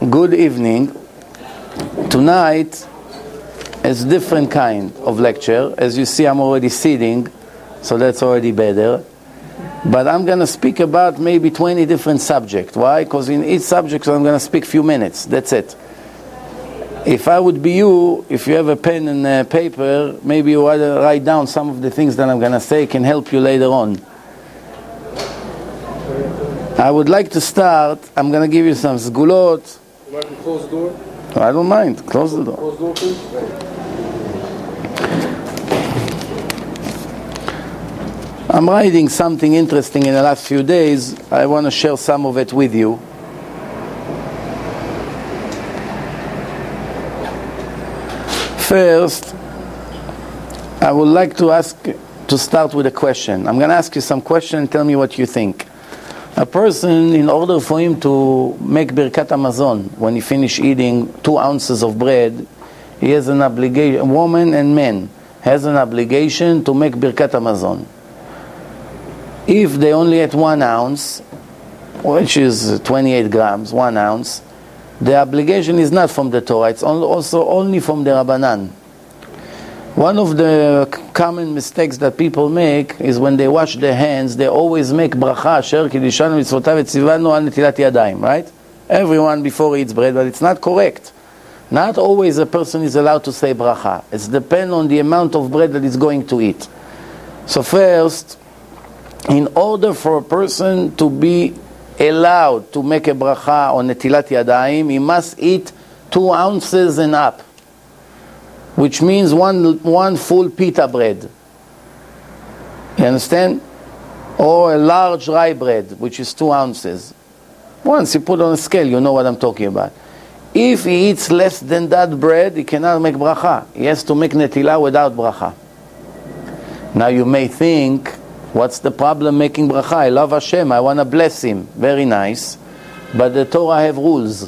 Good evening. Tonight is different kind of lecture. As you see, I'm already sitting, so that's already better. But I'm going to speak about maybe 20 different subjects. Why? Because in each subject I'm going to speak a few minutes. That's it. If I would be you, if you have a pen and a paper, maybe you write down some of the things that I'm going to say, can help you later on. I would like to start. I'm going to give you some sgulot. You want to close the door? I don't mind. Close the door. Close the door, please. I'm writing something interesting in the last few days. I want to share some of it with you. First, I would like to start with a question. I'm going to ask you some questions and tell me what you think. A person, in order for him to make Birkat Hamazon, when he finish eating 2 ounces of bread, he has an obligation, woman and man, has an obligation to make Birkat Hamazon. If they only ate 1 ounce, which is 28 grams, 1 ounce, the obligation is not from the Torah, it's also only from the Rabbanan. One of the common mistakes that people make is when they wash their hands, they always make bracha, asher kiddushanu mitzvotav etzivanu al netilat yadayim, right? Everyone before he eats bread, but it's not correct. Not always a person is allowed to say bracha. It depends on the amount of bread that he's going to eat. So first, in order for a person to be allowed to make a bracha on netilat yadayim, he must eat 2 ounces and up, which means one full pita bread. You understand? Or a large rye bread, which is 2 ounces. Once you put on a scale, you know what I'm talking about. If he eats less than that bread, he cannot make bracha. He has to make netilah without bracha. Now you may think, what's the problem making bracha? I love Hashem, I want to bless him. Very nice. But the Torah have rules.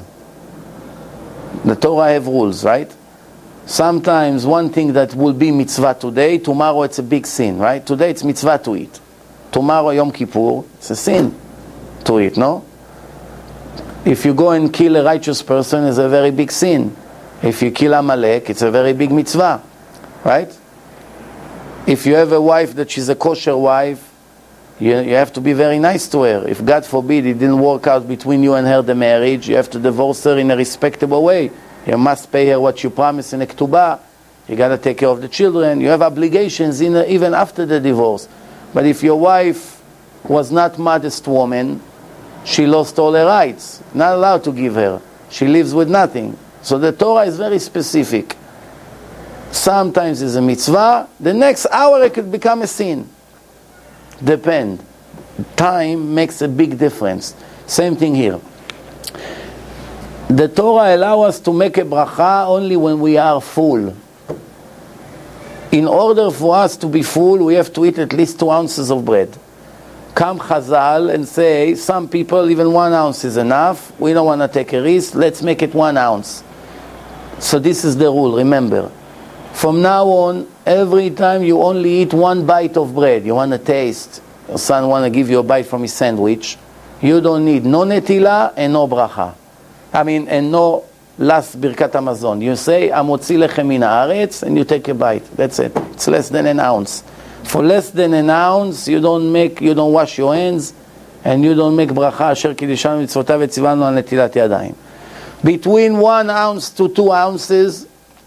The Torah have rules, right? Sometimes one thing that will be mitzvah today, tomorrow it's a big sin, right? Today it's mitzvah to eat. Tomorrow, Yom Kippur, it's a sin to eat, no? If you go and kill a righteous person, it's a very big sin. If you kill Amalek, it's a very big mitzvah, right? If you have a wife that she's a kosher wife, you have to be very nice to her. If God forbid it didn't work out between you and her, the marriage, you have to divorce her in a respectable way. You must pay her what you promised in a ketubah. You got to take care of the children. You have obligations even after the divorce. But if your wife was not modest woman, she lost all her rights. Not allowed to give her. She lives with nothing. So the Torah is very specific. Sometimes it's a mitzvah. The next hour it could become a sin. Depend. Time makes a big difference. Same thing here. The Torah allows us to make a bracha only when we are full. In order for us to be full, we have to eat at least 2 ounces of bread. Come Chazal and say, some people even 1 ounce is enough. We don't want to take a risk. Let's make it 1 ounce. So this is the rule, remember. From now on, every time you only eat 1 bite of bread, you want to taste, your son want to give you a bite from his sandwich, you don't need no netilah and no bracha. And no last Birkat Hamazon. You say, Amotzi lechem min haaretz, and you take a bite. That's it. It's less than an ounce. For less than an ounce, you don't wash your hands, and you don't make bracha, asher kiddushanu mitzvotav etzivanu al netilat yadayim. Between 1 ounce to 2 ounces,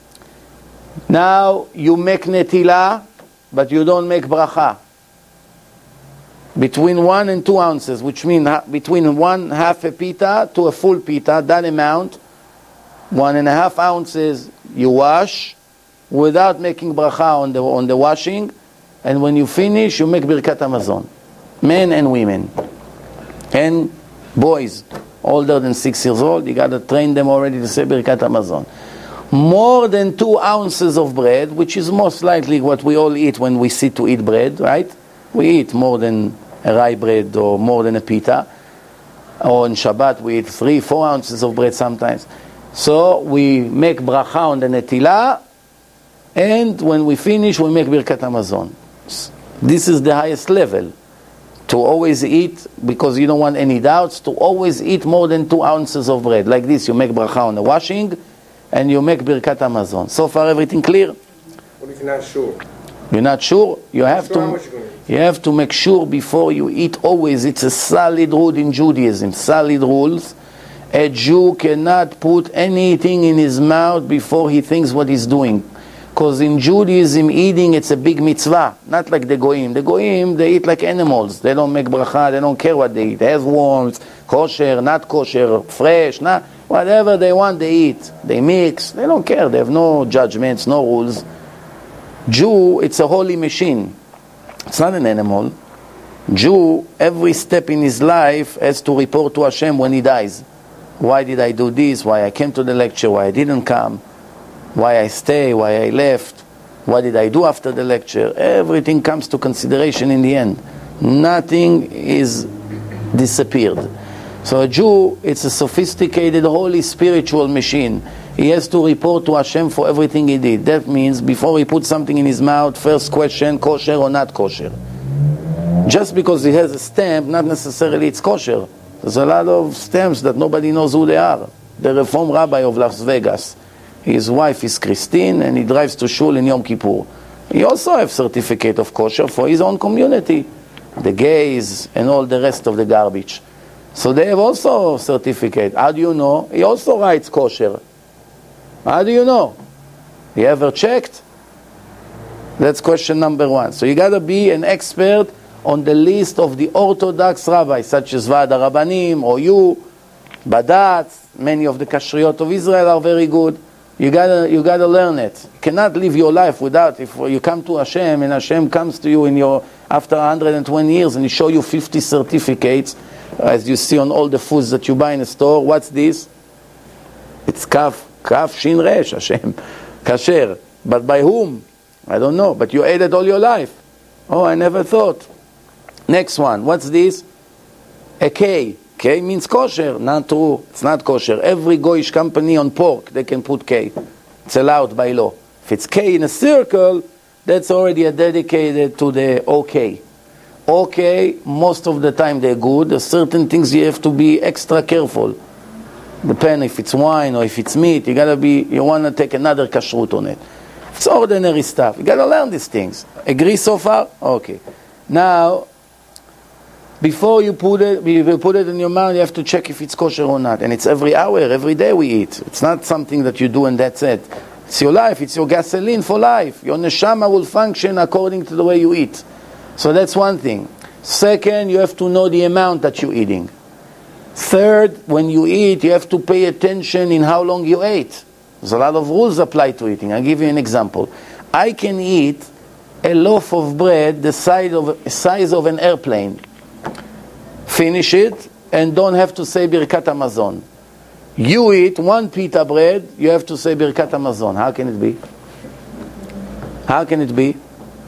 now you make netilah, but you don't make bracha. Between 1 and 2 ounces, which means between 1/2 a pita to a full pita, that amount, 1.5 ounces, you wash without making bracha on the washing, and when you finish, you make Birkat Hamazon. Men and women. And boys, older than 6 years old, you got to train them already to say Birkat Hamazon. More than 2 ounces of bread, which is most likely what we all eat when we sit to eat bread, right? We eat more than a rye bread or more than a pita. Or on Shabbat we eat 3-4 ounces of bread sometimes. So we make bracha on the netilah, and when we finish we make Birkat Hamazon. This is the highest level. To always eat, because you don't want any doubts, to always eat more than 2 ounces of bread. Like this, you make bracha on the washing, and you make Birkat Hamazon. So far, everything clear? What if you're not sure? You're not sure? You have to make sure before you eat always. It's a solid rule in Judaism, solid rules. A Jew cannot put anything in his mouth before he thinks what he's doing. Because in Judaism, eating, it's a big mitzvah. Not like the Goyim. The Goyim, they eat like animals. They don't make bracha, they don't care what they eat. They have worms, kosher, not kosher, fresh, not, whatever they want, they eat. They mix, they don't care. They have no judgments, no rules. Jew, it's a holy machine. It's not an animal. Jew, every step in his life has to report to Hashem when he dies. Why did I do this? Why I came to the lecture? Why I didn't come? Why I stay, why I left, what did I do after the lecture. Everything comes to consideration in the end. Nothing is disappeared. So a Jew, it's a sophisticated, holy, spiritual machine. He has to report to Hashem for everything he did. That means before he puts something in his mouth, first question, kosher or not kosher. Just because he has a stamp, not necessarily it's kosher. There's a lot of stamps that nobody knows who they are. The Reform Rabbi of Las Vegas, his wife is Christine, and he drives to shul in Yom Kippur. He also has certificate of kosher for his own community, the gays and all the rest of the garbage. So they have also certificate. How do you know? He also writes kosher. How do you know? You ever checked? That's question number 1. So you got to be an expert on the list of the Orthodox rabbis, such as Vaad HaRabbanim or you, Badatz. Many of the kashriyot of Israel are very good. You gotta learn it. You cannot live your life without. If you come to Hashem and Hashem comes to you in your after 120 years and He show you 50 certificates, as you see on all the foods that you buy in the store. What's this? It's kaf shin resh, Hashem, kasher. But by whom? I don't know. But you ate it all your life. Oh, I never thought. Next one. What's this? A K. K means kosher. Not true. It's not kosher. Every Goyish company on pork, they can put K. It's allowed by law. If it's K in a circle, that's already dedicated to the OK. OK, most of the time they're good. There's certain things you have to be extra careful. Depend if it's wine or if it's meat. You want to take another kashrut on it. It's ordinary stuff. You got to learn these things. Agree so far? Okay. Now, before you put it in your mouth, you have to check if it's kosher or not. And it's every hour, every day we eat. It's not something that you do and that's it. It's your life. It's your gasoline for life. Your neshama will function according to the way you eat. So that's one thing. Second, you have to know the amount that you're eating. Third, when you eat, you have to pay attention in how long you ate. There's a lot of rules apply to eating. I'll give you an example. I can eat a loaf of bread the size of an airplane. Finish it and don't have to say Birkat Hamazon. You eat 1 pita bread, you have to say Birkat Hamazon. How can it be? How can it be?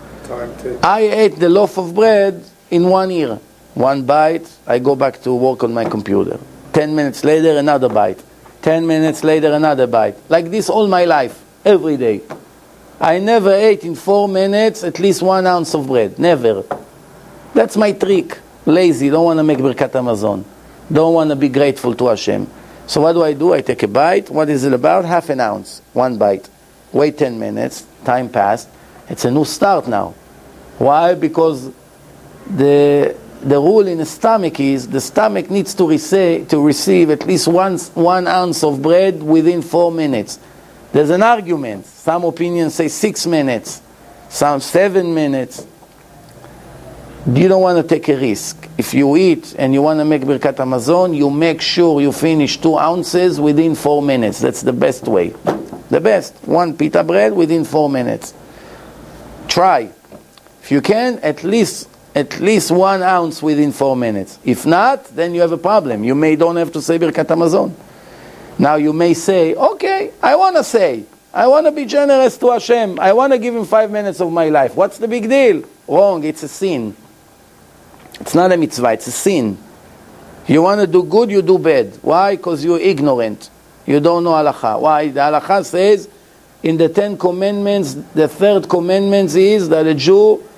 I ate the loaf of bread in 1 year. 1 bite, I go back to work on my computer. 10 minutes later, another bite. 10 minutes later, another bite. Like this all my life, every day. I never ate in 4 minutes at least 1 ounce of bread. Never. That's my trick. Lazy, don't want to make Birkat Hamazon. Don't want to be grateful to Hashem. So what do? I take a bite. What is it about? Half an ounce. 1 bite. Wait 10 minutes. Time passed. It's a new start now. Why? Because the rule in the stomach is the stomach needs to receive at least 1 ounce of bread within 4 minutes. There's an argument. Some opinions say 6 minutes. Some 7 minutes. You don't want to take a risk. If you eat and you want to make Birkat Hamazon, you make sure you finish 2 ounces within 4 minutes. That's the best way. The best. 1 pita bread within 4 minutes. Try. If you can, at least 1 ounce within 4 minutes. If not, then you have a problem. You don't have to say Birkat Hamazon. Now you may say, okay, I want to be generous to Hashem. I want to give Him 5 minutes of my life. What's the big deal? Wrong, it's a sin. It's not a mitzvah, it's a sin. You want to do good, you do bad. Why? Because you're ignorant. You don't know halakha. Why? The halakha says in the 10 commandments, the 3rd commandment is that a Jew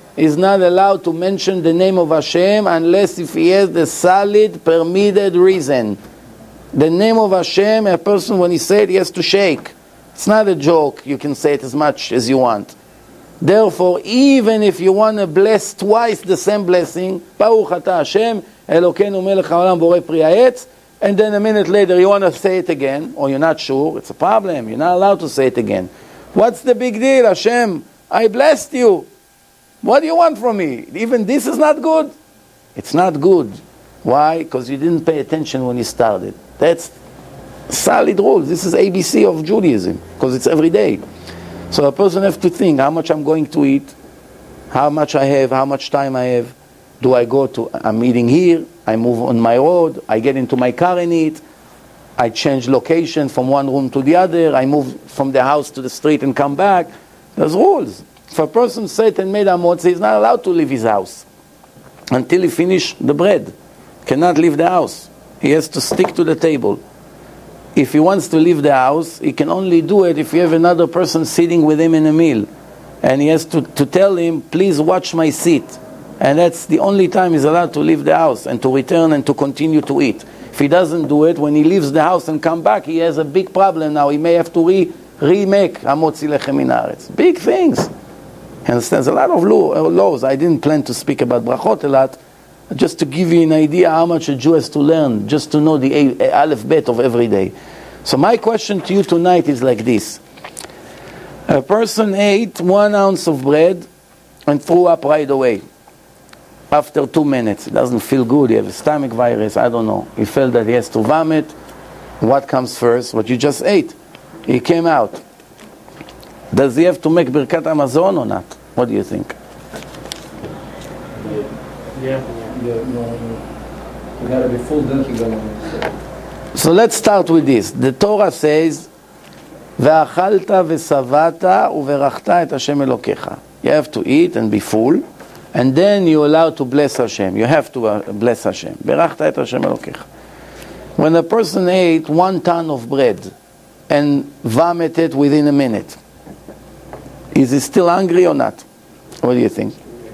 is not allowed to mention the name of Hashem unless if he has the solid, permitted reason. The name of Hashem, a person when he says it, he has to shake. It's not a joke, you can say it as much as you want. Therefore, even if you want to bless twice the same blessing, Baruch Ata Hashem, Elokeinu melech haolam borei pri ha'etz, and then a minute later you want to say it again, or you're not sure, it's a problem, you're not allowed to say it again. What's the big deal? Hashem, I blessed you. What do you want from me? Even this is not good? It's not good. Why? Because you didn't pay attention when you started. That's solid rules. This is ABC of Judaism, because it's every day. So a person has to think how much I'm going to eat, how much I have, how much time I have. Do I go to, I'm eating here, I move on my road, I get into my car and eat, I change location from one room to the other, I move from the house to the street and come back. There's rules. If a person sat and made a motzi, he's not allowed to leave his house until he finish the bread. Cannot leave the house. He has to stick to the table. If he wants to leave the house, he can only do it if you have another person sitting with him in a meal. And he has to tell him, please watch my seat. And that's the only time he's allowed to leave the house and to return and to continue to eat. If he doesn't do it, when he leaves the house and come back, he has a big problem now. He may have to remake Hamotzi Lechem Min Haaretz. Big things. He understands a lot of laws. I didn't plan to speak about brachot a lot, just to give you an idea how much a Jew has to learn, just to know the Aleph Bet of every day. So my question to you tonight is like this. A person ate 1 ounce of bread and threw up right away. After 2 minutes, it doesn't feel good, he has a stomach virus, I don't know. He felt that he has to vomit. What comes first? What you just ate. He came out. Does he have to make Birkat Hamazon or not? What do you think? Yeah. You gotta be full drinking. So let's start with this. The Torah says, "Ve'achalta ve'savata uverachta et Hashem Elokecha." You have to eat and be full, and then you're allowed to bless Hashem. You have to bless Hashem. Verachta et Hashem Elokecha. When a person ate 1 ton of bread and vomited within a minute, is he still hungry or not? What do you think?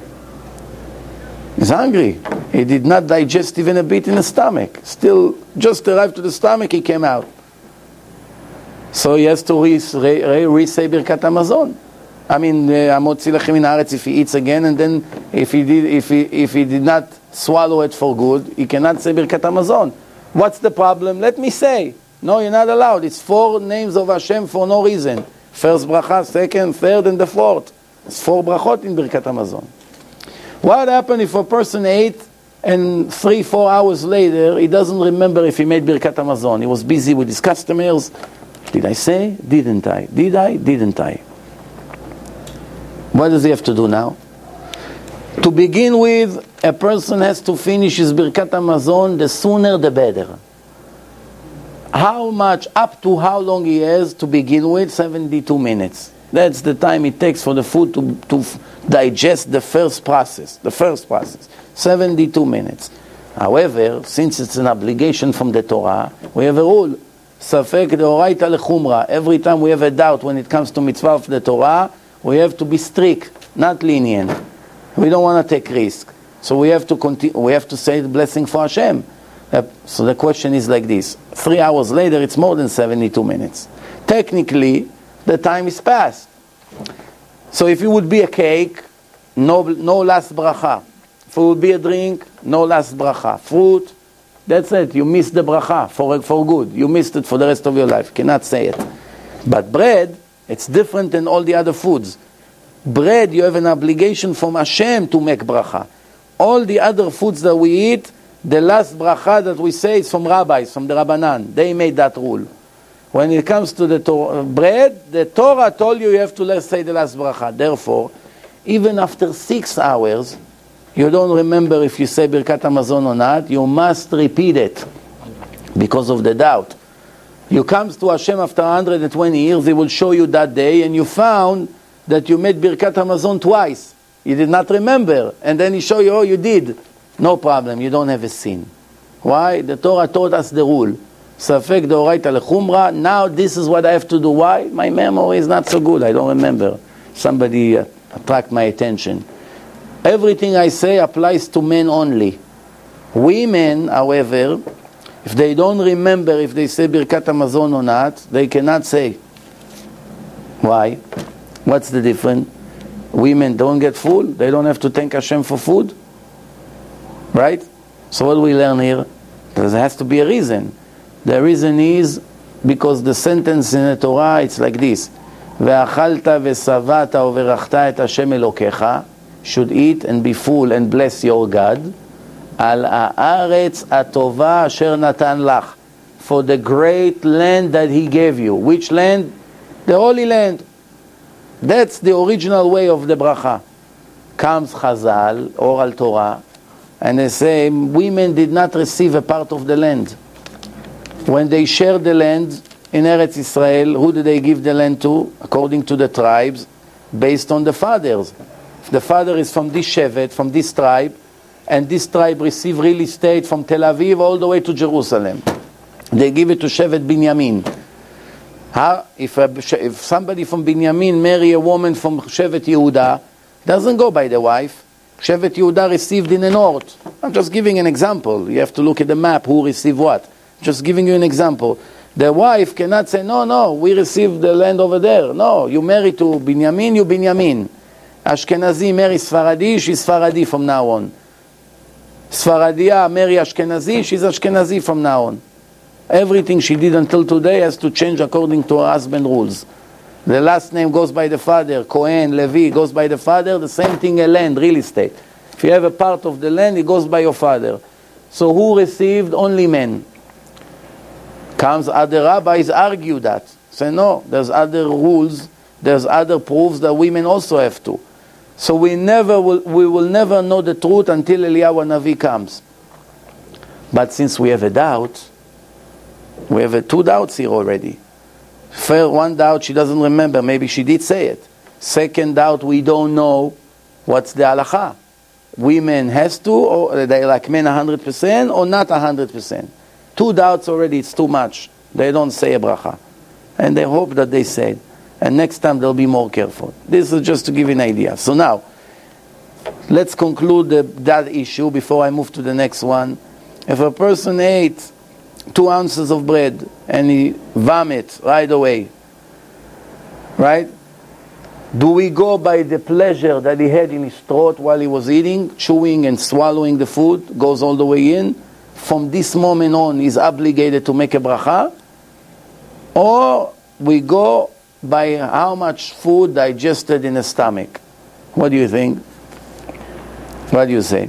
He's hungry. He did not digest even a bit in the stomach. Still, just arrived to the stomach, he came out. So he has to re-say Birkat Hamazon. I mean, Hamotzi Lechem Min Haaretz, if he eats again, and then if he did not swallow it for good, he cannot say Birkat Hamazon. What's the problem? Let me say. No, you're not allowed. It's 4 names of Hashem for no reason. First bracha, second, third, and the fourth. It's 4 brachot in Birkat Hamazon. What happened if a person ate and 3-4 hours later he doesn't remember if he made Birkat Hamazon? He was busy with his customers. Did I say? Didn't I? Did I? Didn't I? What does he have to do now? To begin with, a person has to finish his Birkat Hamazon, the sooner the better. How much, up to how long he has to begin with? 72 minutes. That's the time it takes for the food to digest the first process. 72 minutes. However, since it's an obligation from the Torah, we have a rule. Safek deoraita lechumra. Every time we have a doubt when it comes to mitzvah of the Torah, we have to be strict, not lenient. We don't want to take risk. So we have to continue. We have to say the blessing for Hashem. So the question is like this. 3 hours later, it's more than 72 minutes. Technically, the time is past. So if it would be a cake, no last bracha. If it would be a drink, no last bracha. Fruit, that's it. You missed the bracha for good. You missed it for the rest of your life. You cannot say it. But bread, it's different than all the other foods. Bread, you have an obligation from Hashem to make bracha. All the other foods that we eat, the last bracha that we say is from rabbis, from the Rabbanan. They made that rule. When it comes to the bread, the Torah told you have to say the last bracha. Therefore, even after 6 hours, you don't remember if you say Birkat Hamazon or not, you must repeat it because of the doubt. You come to Hashem after 120 years, He will show you that day, and you found that you made Birkat Hamazon twice. You did not remember, and then He show you, oh, you did. No problem, you don't have a sin. Why? The Torah taught us the rule. Safek deoraita lechumra. Now this is what I have to do. Why? My memory is not so good. I don't remember. Somebody attract my attention. Everything I say applies to men only. Women, however, if they don't remember if they say Birkat Hamazon or not, they cannot say. Why? What's the difference? Women don't get full, they don't have to thank Hashem for food. Right? So what do we learn here? There has to be a reason. The reason is because the sentence in the Torah, it's like this. ואכלת ושבעת וברכת את השם אלוקיך, should eat and be full and bless your God, על הארץ הטובה אשר נתן לך, for the great land that he gave you. Which land? The Holy Land. That's the original way of the bracha. Comes Chazal, oral Torah, and they say women did not receive a part of the land. When they shared the land in Eretz Israel, who did they give the land to? According to the tribes, based on the fathers. If the father is from this shevet, from this tribe, and this tribe receive real estate from Tel Aviv all the way to Jerusalem, they give it to Shevet Binyamin. If somebody from Binyamin marry a woman from Shevet Yehuda, doesn't go by the wife. Shevet Yehuda received in the north. I'm just giving an example. You have to look at the map, who received what. Just giving you an example. The wife cannot say, no, we received the land over there. No, you marry to Binyamin, you Binyamin. Ashkenazi marry Sfaradi, she's Sfaradi from now on. Sfaradia marry Ashkenazi, she's Ashkenazi from now on. Everything she did until today has to change according to her husband's rules. The last name goes by the father, Cohen, Levi goes by the father, the same thing a land, real estate. If you have a part of the land, it goes by your father. So who received? Only men. Comes other rabbis argue that. Say no, there's other rules, there's other proofs that women also have to. So we will never know the truth until Eliyahu Navi comes. But since we have a doubt, we have two doubts here already. First, one doubt, she doesn't remember, maybe she did say it. Second doubt, we don't know what's the halakha. Women has to, or they like men 100% or not 100%. Two doubts already, it's too much. They don't say a bracha. And they hope that they say it. And next time they'll be more careful. This is just to give you an idea. So now, let's conclude that issue before I move to the next one. If a person ate 2 ounces of bread and he vomit right away, right? Do we go by the pleasure that he had in his throat while he was eating, chewing and swallowing the food, goes all the way in? From this moment on, he's obligated to make a bracha? Or we go by how much food digested in the stomach? What do you think? What do you say?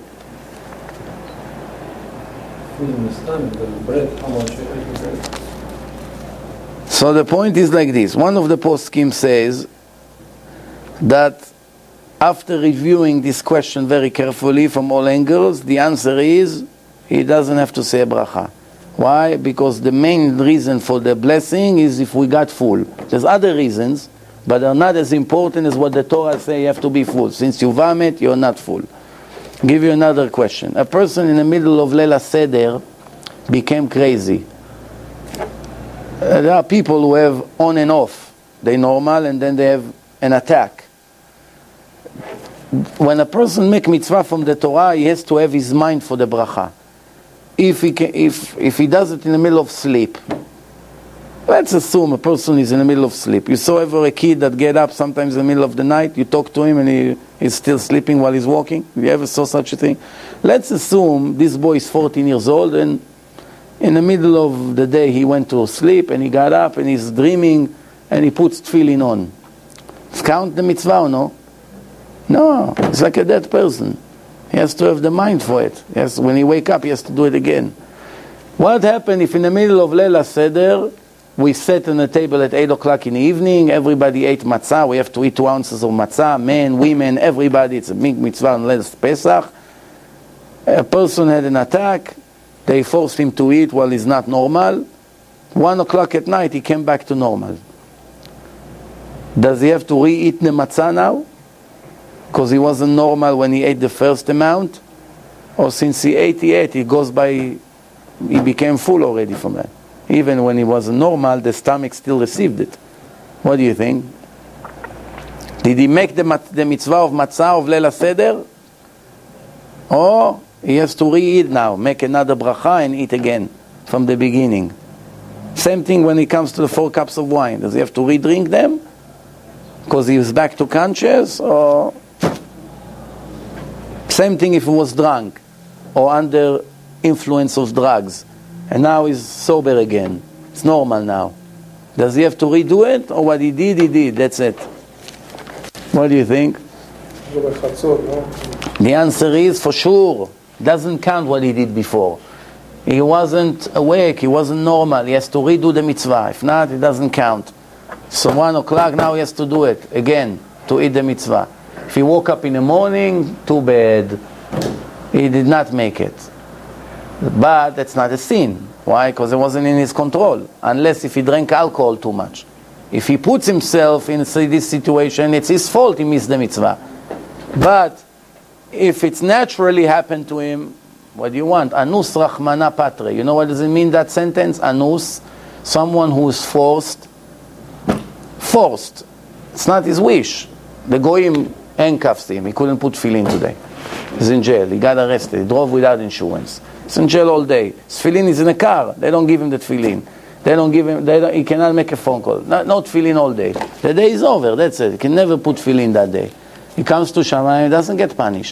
Food in the stomach, the bread, how much bread? So the point is like this. One of the poskim says that after reviewing this question very carefully from all angles, the answer is he doesn't have to say a bracha. Why? Because the main reason for the blessing is if we got full. There's other reasons, but they're not as important as what the Torah says you have to be full. Since you vomit, you're not full. I'll give you another question. A person in the middle of Leila Seder became crazy. There are people who have on and off. They're normal and then they have an attack. When a person make mitzvah from the Torah, he has to have his mind for the bracha. If he does it in the middle of sleep, let's assume a person is in the middle of sleep. You saw ever a kid that get up sometimes in the middle of the night, you talk to him and he's still sleeping while he's walking? You ever saw such a thing? Let's assume this boy is 14 years old and in the middle of the day he went to sleep and he got up and he's dreaming and he puts tefillin on. Count the mitzvah or no? No, it's like a dead person. He has to have the mind for it. Yes, when he wake up, he has to do it again. What happened if in the middle of Leila Seder, we sat on the table at 8 o'clock in the evening, everybody ate matzah, we have to eat 2 ounces of matzah, men, women, everybody, it's a big mitzvah on Leila Pesach. A person had an attack, they forced him to eat while he's not normal. 1 o'clock at night, he came back to normal. Does he have to re-eat the matzah now? Because he wasn't normal when he ate the first amount? Or since he ate, he goes by, he became full already from that. Even when he wasn't normal, the stomach still received it. What do you think? Did he make the mitzvah of matzah of Leila Seder? or he has to re-eat now, make another bracha and eat again from the beginning. Same thing when it comes to the 4 cups of wine. Does he have to re-drink them because he is back to conscious, or same thing if he was drunk or under influence of drugs and now he's sober again? It's normal now. Does he have to redo it, or what he did, that's it? What do you think? The answer is, for sure, doesn't count what he did before. He wasn't awake, he wasn't normal, he has to redo the mitzvah. If not, it doesn't count. So 1 o'clock now he has to do it again, to eat the mitzvah. If he woke up in the morning, too bad, he did not make it. But that's not a sin. Why? Because it wasn't in his control. Unless if he drank alcohol too much. If he puts himself in this situation, it's his fault he missed the mitzvah. But if it's naturally happened to him, what do you want? Anus rachmana patre. You know what does it mean, that sentence? Anus, someone who is forced. Forced. It's not his wish. The goyim handcuffs him. He couldn't put tefillin today. He's in jail. He got arrested. He drove without insurance. He's in jail all day. His tefillin is in a car. They don't give him the tefillin. They don't give him. He cannot make a phone call. No tefillin all day. The day is over. That's it. He can never put tefillin that day. He comes to Shamayim. He doesn't get punished.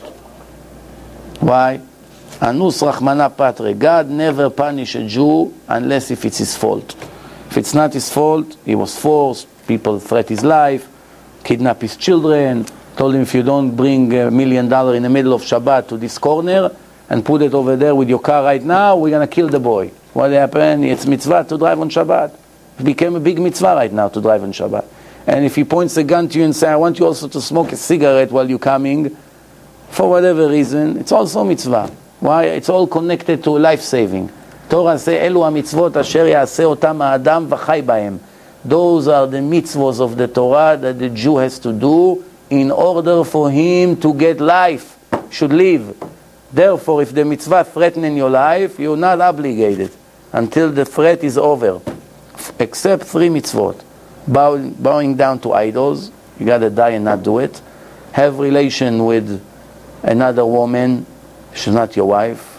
Why? Anus rachmana patre. God never punish a Jew unless if it's his fault. If it's not his fault, he was forced. People threat his life, kidnap his children. Told him, if you don't bring $1 million in the middle of Shabbat to this corner and put it over there with your car right now, we're going to kill the boy. What happened? It's mitzvah to drive on Shabbat. It became a big mitzvah right now to drive on Shabbat. And if he points a gun to you and says, I want you also to smoke a cigarette while you're coming, for whatever reason, it's also mitzvah. Why? It's all connected to life-saving. Torah says, Elu ha-mitzvot asher ya'aseh otam ha'adam v'chai b'hem. Those are the mitzvahs of the Torah that the Jew has to do in order for him to get life, should live. Therefore, if the mitzvah threatens your life, you're not obligated until the threat is over. Except 3 mitzvot. Bowing down to idols, you got to die and not do it. Have relation with another woman, she's not your wife.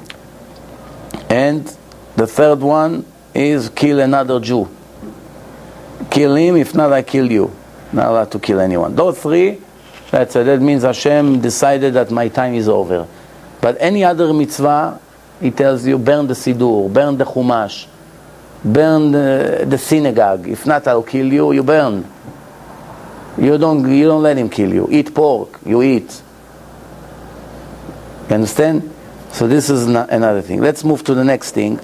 And the 3rd one is kill another Jew. Kill him, if not I kill you. Not allowed to kill anyone. Those 3, that's it. That means Hashem decided that my time is over. But any other mitzvah, he tells you, burn the Siddur, burn the Chumash, burn the synagogue. If not, I'll kill you. You burn. You don't let him kill you. Eat pork. You eat. You understand? So this is another thing. Let's move to the next thing.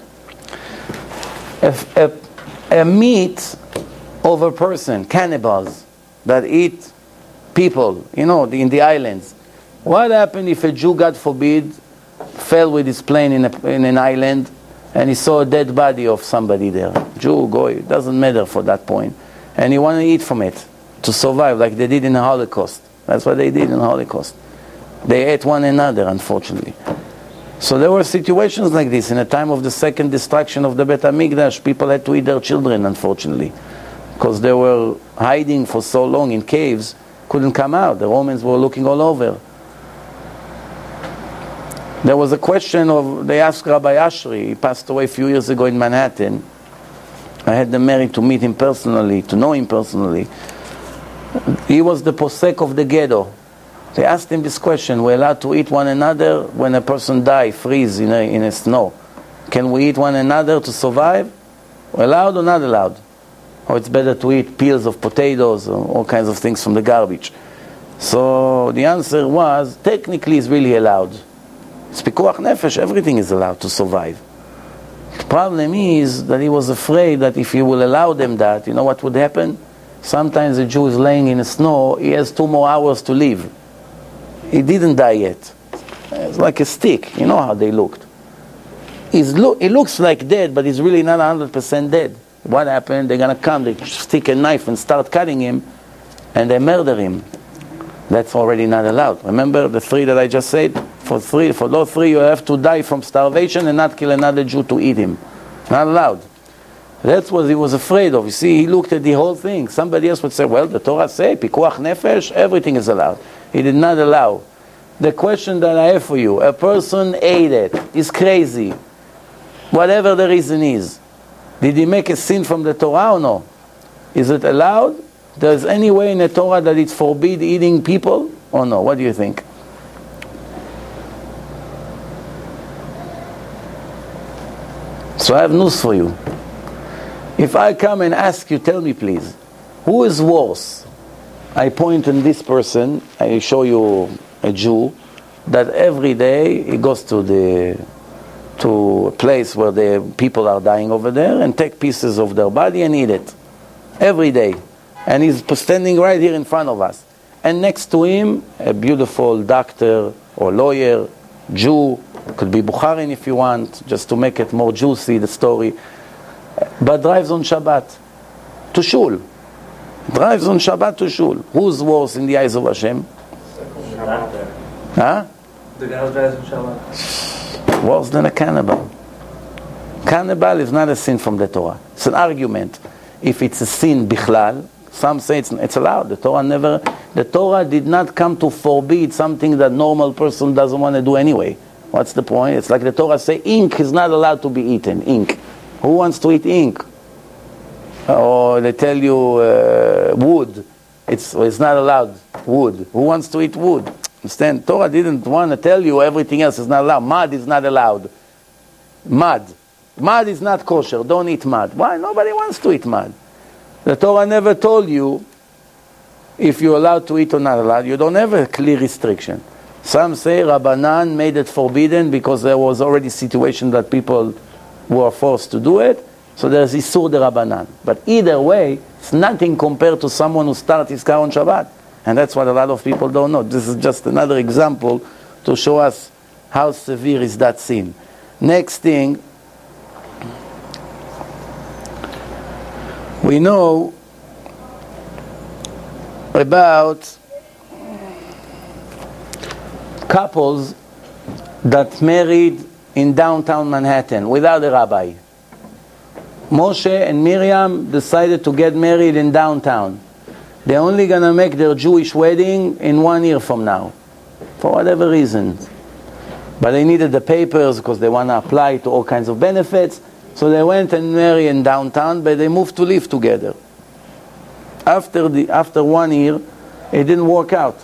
A meat of a person, cannibals, that eat people, in the islands. What happened if a Jew, God forbid, fell with his plane in an island and he saw a dead body of somebody there? Jew, Goy, it doesn't matter for that point. And he wanted to eat from it to survive, like they did in the Holocaust. That's what they did in the Holocaust. They ate one another, unfortunately. So there were situations like this. In the time of the second destruction of the Beit HaMikdash, people had to eat their children, unfortunately, because they were hiding for so long in caves, couldn't come out. The Romans were looking all over. There was a question they asked Rabbi Ashri. He passed away a few years ago in Manhattan. I had the merit to meet him personally, to know him personally. He was the posek of the ghetto. They asked him this question: we're allowed to eat one another when a person dies, freeze in a snow. Can we eat one another to survive? We're allowed or not allowed? Or it's better to eat peels of potatoes or all kinds of things from the garbage? So the answer was, technically it's really allowed. It's pikuach nefesh, everything is allowed to survive. The problem is that he was afraid that if he will allow them that, you know what would happen? Sometimes a Jew is laying in the snow, he has 2 more hours to live. He didn't die yet. It's like a stick, you know how they looked. He looks like dead, but he's really not 100% dead. What happened? They're going to come, they stick a knife and start cutting him, and they murder him. That's already not allowed. Remember the 3 that I just said? For those 3, you have to die from starvation and not kill another Jew to eat him. Not allowed. That's what he was afraid of. You see, he looked at the whole thing. Somebody else would say, well, the Torah says, pikuach nefesh, everything is allowed. He did not allow the question that I have for you, a person ate it, is crazy, whatever the reason is, did he make a sin from the Torah or no? Is it allowed? There's any way in the Torah that it's forbid eating people or no? What do you think? So I have news for you. If I come and ask you, tell me please, who is worse? I point in this person, I show you a Jew, that every day he goes to a place where the people are dying over there and take pieces of their body and eat it. Every day. And he's standing right here in front of us. And next to him, a beautiful doctor or lawyer, Jew, could be Bukharin if you want, just to make it more juicy, the story, but drives on Shabbat to shul. Drives on Shabbat to shul. Who's worse in the eyes of Hashem? Huh? The guy who drives on Shabbat. Worse than a cannibal. Cannibal is not a sin from the Torah. It's an argument. If it's a sin bichlal, some say it's allowed. The Torah did not come to forbid something that normal person doesn't want to do anyway. What's the point? It's like the Torah say ink is not allowed to be eaten. Ink. Who wants to eat ink? Or they tell you wood. It's not allowed. Wood. Who wants to eat wood? Understand? Torah didn't want to tell you everything else is not allowed. Mud is not allowed. Mud. Mud is not kosher. Don't eat mud. Why? Nobody wants to eat mud. The Torah never told you if you're allowed to eat or not allowed. You don't have a clear restriction. Some say Rabbanan made it forbidden because there was already a situation that people were forced to do it. So there's Isur de Rabbanan. But either way, it's nothing compared to someone who starts his car on Shabbat. And that's what a lot of people don't know. This is just another example to show us how severe is that sin. Next thing, we know about couples that married in downtown Manhattan without a rabbi. Moshe and Miriam decided to get married in downtown. They're only going to make their Jewish wedding in 1 year from now, for whatever reason. But they needed the papers because they want to apply to all kinds of benefits. So they went and married in downtown, but they moved to live together. After 1 year, it didn't work out.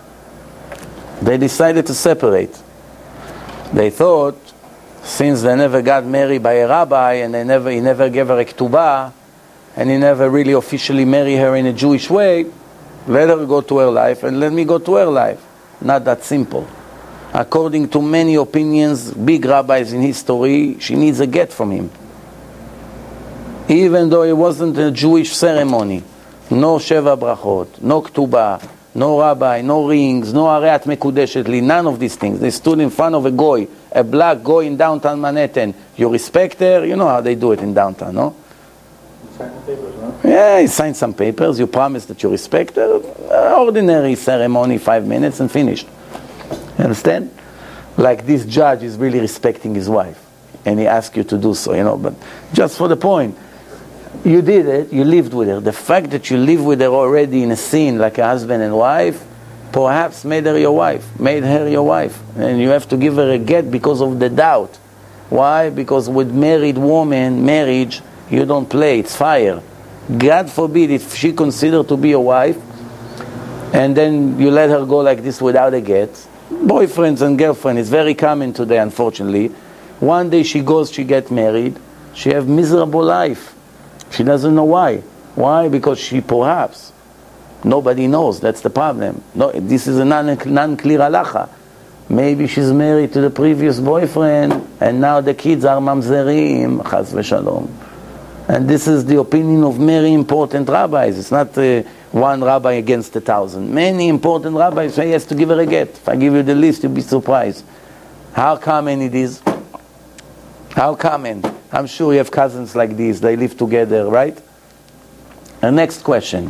They decided to separate. They thought, since they never got married by a rabbi and he never gave her a ketubah, and he never really officially married her in a Jewish way, let her go to her life and let me go to her life. Not that simple. According to many opinions, big rabbis in history, she needs a get from him. Even though it wasn't a Jewish ceremony. No Sheva Brachot, no ketubah, no rabbi, no rings, no Areat Mekudeshet Li, none of these things. They stood in front of a goy, a black goy in downtown Manhattan. You respect her? You know how they do it in downtown, no? Sign the papers, no? Yeah, you sign some papers, you promise that you respect her. Ordinary ceremony, 5 minutes and finished. You understand? Like this judge is really respecting his wife. And he asks you to do so, you know, but just for the point. You did it, you lived with her. The fact that you live with her already in a scene like a husband and wife, perhaps made her your wife. And you have to give her a get because of the doubt. Why? Because with married woman, marriage, you don't play, it's fire. God forbid if she considered to be your wife, and then you let her go like this without a get. Boyfriends and girlfriends, it's very common today, unfortunately. One day she goes, she gets married, she have miserable life. She doesn't know why. Why? Because she perhaps, nobody knows, that's the problem. No, this is a non-clear halacha. Maybe she's married to the previous boyfriend, and now the kids are mamzerim, chas v'shalom. And this is the opinion of many important rabbis. It's not one rabbi against 1,000. Many important rabbis say he has to give her a get. If I give you the list, you'll be surprised. How common it is? How common? I'm sure you have cousins like these. They live together, right? The next question.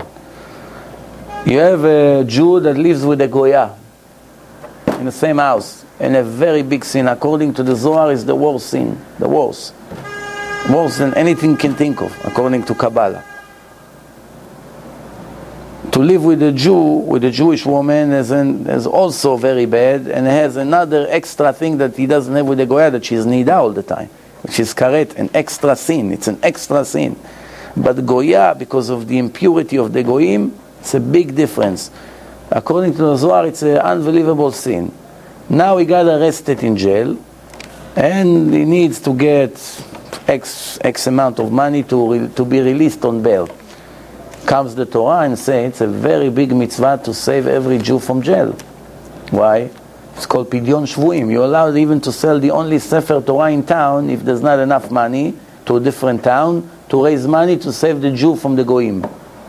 You have a Jew that lives with a Goya in the same house, and a very big sin. According to the Zohar, is the worst sin. The worst. Worse than anything you can think of, according to Kabbalah. To live with a Jew, with a Jewish woman, is also very bad, and has another extra thing that he doesn't have with the Goya, that she's nida all the time, which is karet, an extra sin. It's an extra sin. But Goya, because of the impurity of the Goyim, it's a big difference. According to the Zohar, it's an unbelievable sin. Now he got arrested in jail, and he needs to get X amount of money to be released on bail. Comes the Torah and says it's a very big mitzvah to save every Jew from jail. Why? It's called Pidyon Shvuim. You're allowed even to sell the only Sefer Torah in town if there's not enough money to a different town to raise money to save the Jew from the Goyim.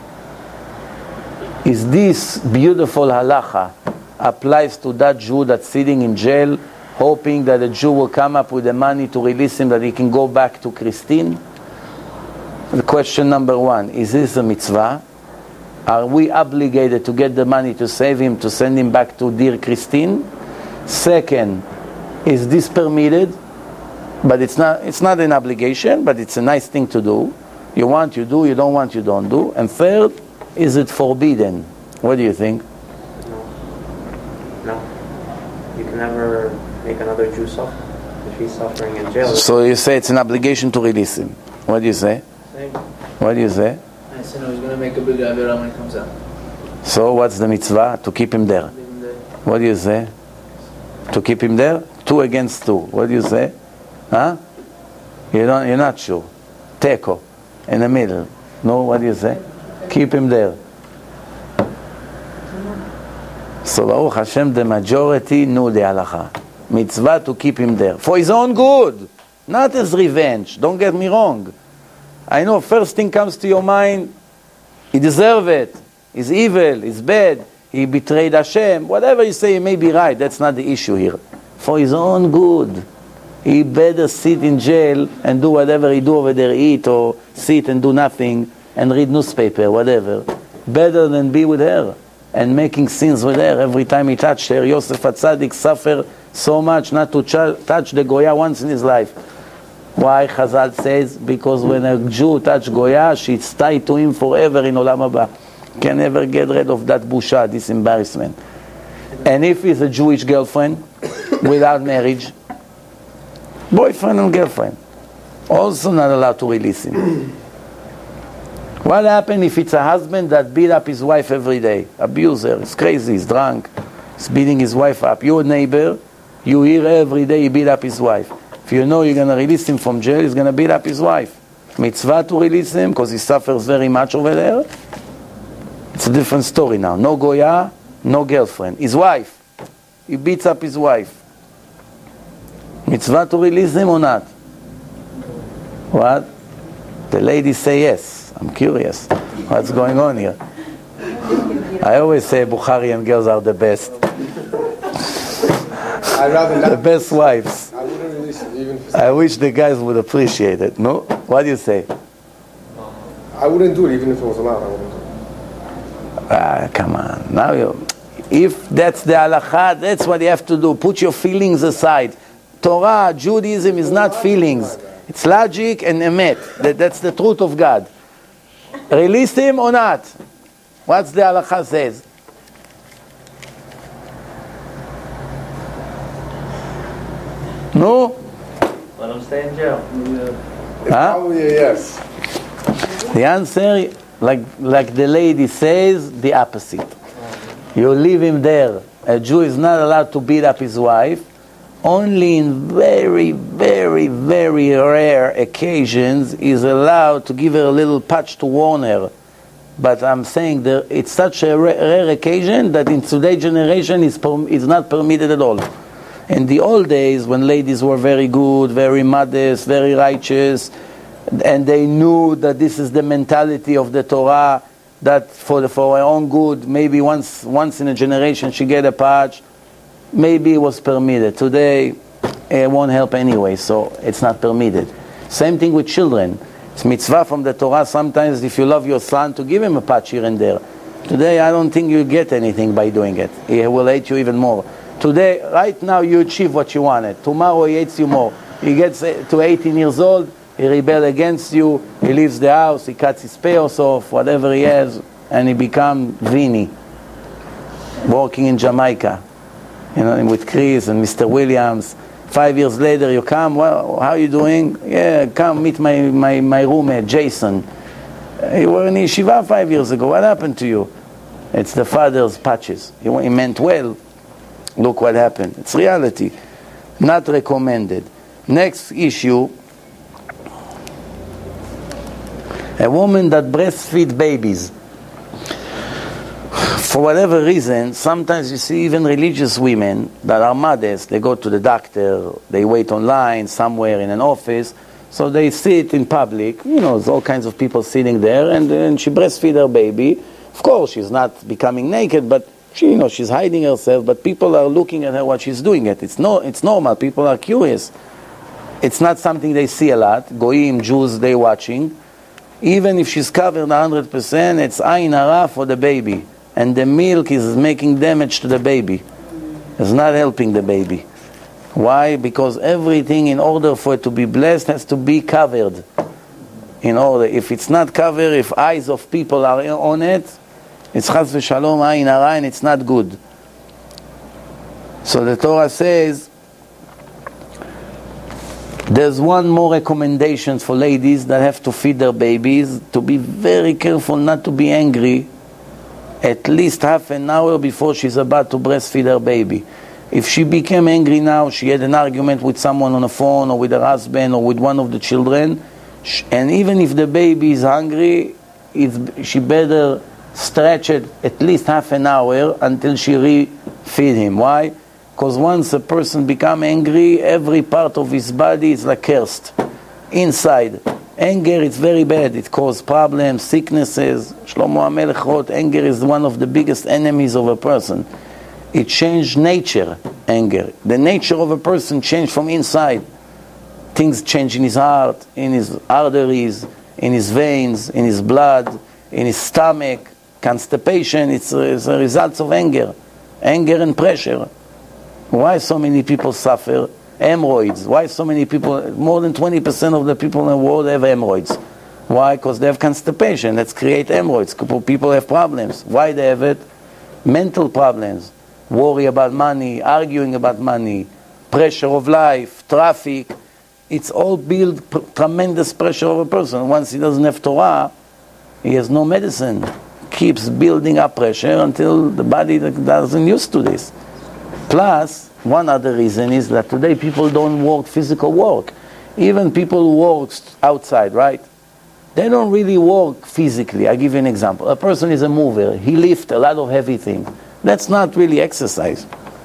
Is this beautiful halacha applies to that Jew that's sitting in jail, hoping that the Jew will come up with the money to release him, that he can go back to Christine? The question number one, is this a mitzvah? Are we obligated to get the money to save him, to send him back to dear Christine? Second, is this permitted? But it's not an obligation, but it's a nice thing to do. You want, you do. You don't want, you don't do. And third, is it forbidden? What do you think? No. You can never make another Jew suffer if he's suffering in jail. So you say it's an obligation to release him. What do you say? Same. What do you say? I said I was going to make a big avera when he comes out. So what's the mitzvah? To keep him there. What do you say? To keep him there? 2 against 2. What do you say? Huh? You're not sure. Teko. In the middle. No, what do you say? Keep him there. So Baruch Hashem, the majority knew the halacha. Mitzvah to keep him there. For his own good. Not as revenge. Don't get me wrong. I know first thing comes to your mind, he deserves it. He's evil. He's bad. He betrayed Hashem. Whatever you say, you may be right. That's not the issue here. For his own good. He better sit in jail and do whatever he do over there, eat or sit and do nothing and read newspaper, whatever. Better than be with her and making sins with her. Every time he touched her, Yosef HaTzadik suffered so much not to touch the Goya once in his life. Why? Chazal says, because when a Jew touch Goya, she's tied to him forever in Olam Haba. Can never get rid of that busha, this embarrassment. And if he's a Jewish girlfriend without marriage, boyfriend and girlfriend, also not allowed to release him. What happens if it's a husband that beat up his wife every day? Abuser, he's crazy, he's drunk, he's beating his wife up. You're a neighbor, you hear every day he beat up his wife. If you know you're going to release him from jail, he's going to beat up his wife. Mitzvah to release him because he suffers very much over there. It's a different story now. No Goya, no girlfriend. His wife, he beats up his wife. Mitzvah to release him or not? What? The ladies say yes. I'm curious. What's going on here? I always say Bukharian girls are the best. I'd rather not. The best wives. I wouldn't release it even if I wish the guys would appreciate it. No? What do you say? I wouldn't do it even if it was allowed. I wouldn't do it. Ah, come on. Now if that's the halakha, that's what you have to do. Put your feelings aside. Torah, Judaism is not feelings. It's logic and emet. That's the truth of God. Release him or not? What's the halakha says? No? Let him stay in jail. Huh? Probably a yes. The answer, like the lady says, the opposite. You leave him there. A Jew is not allowed to beat up his wife. Only in very, very, very rare occasions is allowed to give her a little patch to warn her. But I'm saying that it's such a rare occasion that in today's generation it's not permitted at all. In the old days, when ladies were very good, very modest, very righteous, and they knew that this is the mentality of the Torah, that for her own good, maybe once in a generation she get a patch, maybe it was permitted. Today, it won't help anyway, so it's not permitted. Same thing with children. It's mitzvah from the Torah sometimes, if you love your son, to give him a patch here and there. Today, I don't think you get anything by doing it. He will hate you even more. Today, right now, you achieve what you wanted. Tomorrow, he hates you more. He gets to 18 years old, he rebels against you, he leaves the house, he cuts his payos off, whatever he has, and he become Vinny, working in Jamaica, you know, with Chris and Mr. Williams. 5 years later, you come, well, how are you doing? Yeah, come meet my roommate, Jason. You were in yeshiva 5 years ago. What happened to you? It's the father's patches. He meant well. Look what happened. It's reality. Not recommended. Next issue. A woman that breastfeeds babies. For whatever reason, sometimes you see even religious women that are mothers, they go to the doctor, they wait online somewhere in an office, so they sit in public, you know, there's all kinds of people sitting there, and she breastfeeds her baby. Of course, she's not becoming naked, but she, you know, she's hiding herself, but people are looking at her what she's doing it. It's normal, people are curious. It's not something they see a lot. Goyim, Jews, they watching. Even if she's covered 100%, it's ayin hara for the baby. And the milk is making damage to the baby. It's not helping the baby. Why? Because everything, in order for it to be blessed, has to be covered. In order, if it's not covered, if eyes of people are on it, it's chas v'shalom ayin hara, and it's not good. So the Torah says, there's one more recommendation for ladies that have to feed their babies, to be very careful not to be angry at least half an hour before she's about to breastfeed her baby. If she became angry now, she had an argument with someone on the phone or with her husband or with one of the children, and even if the baby is hungry, she better stretch it at least half an hour until she re-feed him. Why? Because once a person becomes angry, every part of his body is like cursed. Inside. Anger is very bad. It causes problems, sicknesses. Shlomo HaMelech wrote, anger is one of the biggest enemies of a person. It changed nature, anger. The nature of a person changed from inside. Things change in his heart, in his arteries, in his veins, in his blood, in his stomach. Constipation, it's a result of anger. Anger and pressure. Why so many people suffer? Hemorrhoids. Why so many people, more than 20% of the people in the world have hemorrhoids. Why? Because they have constipation. Let's create hemorrhoids. People have problems. Why they have it? Mental problems. Worry about money, arguing about money, pressure of life, traffic. It's all build tremendous pressure of a person. Once he doesn't have Torah, he has no medicine. Keeps building up pressure until the body doesn't used to this. Plus, one other reason is that today people don't work physical work. Even people who work outside, right? They don't really work physically. I'll give you an example. A person is a mover. He lifts a lot of heavy things. That's not really exercise.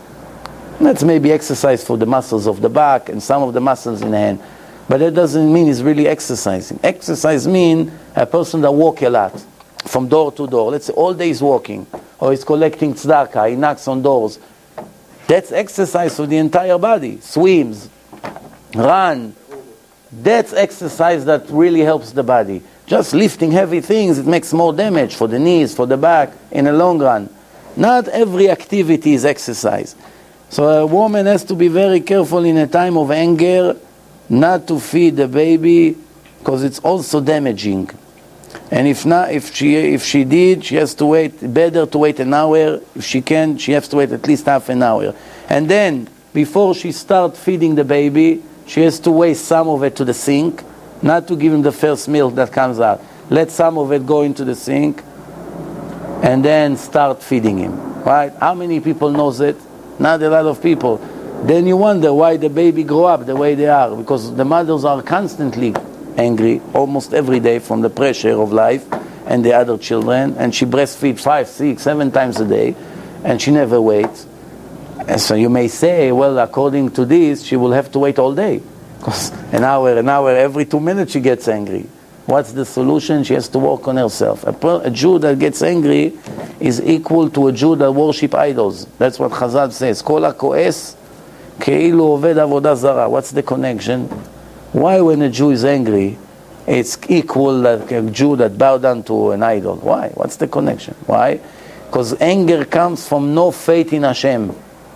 That's maybe exercise for the muscles of the back and some of the muscles in the hand. But that doesn't mean he's really exercising. Exercise means a person that walks a lot, from door to door. Let's say all day he's walking. Or he's collecting tzedakah, he knocks on doors. That's exercise for the entire body. Swims, run. That's exercise that really helps the body. Just lifting heavy things, it makes more damage for the knees, for the back, in the long run. Not every activity is exercise. So a woman has to be very careful in a time of anger not to feed the baby, because it's also damaging. And if not, if she did, she has to wait. Better to wait an hour. If she can, she has to wait at least half an hour. And then, before she starts feeding the baby, she has to waste some of it to the sink, not to give him the first milk that comes out. Let some of it go into the sink, and then start feeding him. Right? How many people knows it? Not a lot of people. Then you wonder why the baby grow up the way they are, because the mothers are constantly angry almost every day from the pressure of life and the other children, and she breastfeeds 5, 6, 7 times a day, and she never waits. And so you may say, well, according to this, she will have to wait all day, because an hour, every 2 minutes she gets angry. What's the solution? She has to work on herself. A Jew that gets angry is equal to a Jew that worship idols. That's what Chazal says. Kol ha'ko'es ke'ilu oved avodah zara. What's the connection? Why when a Jew is angry, it's equal like a Jew that bow down to an idol? Why? What's the connection? Why? Because anger comes from no faith in Hashem.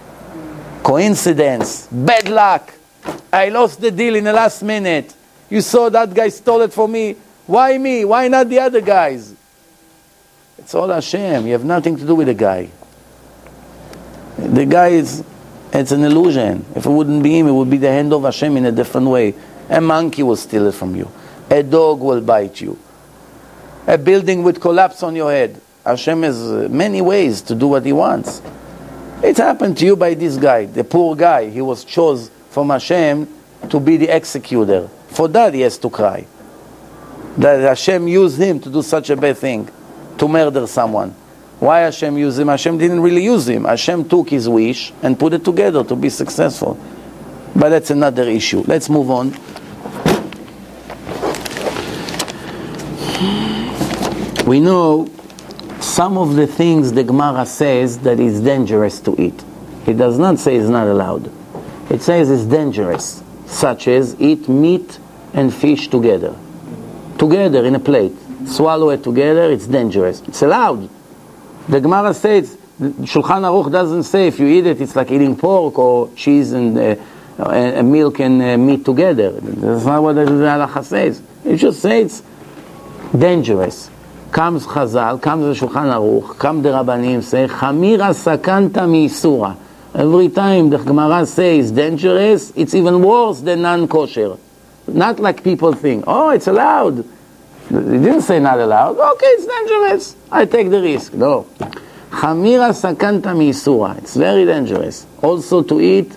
Coincidence. Bad luck. I lost the deal in the last minute. You saw that guy stole it from me. Why me? Why not the other guys? It's all Hashem. You have nothing to do with the guy. The guy it's an illusion. If it wouldn't be him, it would be the hand of Hashem in a different way. A monkey will steal it from you. A dog will bite you. A building would collapse on your head. Hashem has many ways to do what He wants. It happened to you by this guy, the poor guy. He was chosen from Hashem to be the executor. For that he has to cry. That Hashem used him to do such a bad thing, to murder someone. Why Hashem used him? Hashem didn't really use him. Hashem took his wish and put it together to be successful. But that's another issue. Let's move on. We know some of the things the Gemara says that is dangerous to eat. It does not say it's not allowed. It says it's dangerous, such as eat meat and fish together. Together in a plate. Swallow it together, it's dangerous. It's allowed. The Gemara says, Shulchan Aruch doesn't say if you eat it, it's like eating pork or cheese and milk and meat together. That's not what the Halacha says. It just says it's dangerous. Comes Chazal, comes the Shulchan Aruch, come the Rabbanim, say, Chamira sakanta mi-isura. Every time the Gemara says dangerous, it's even worse than non-kosher. Not like people think, oh, it's allowed. It didn't say not allowed. Okay, it's dangerous. I take the risk. No. Chamira sakanta mi-isura. It's very dangerous. Also to eat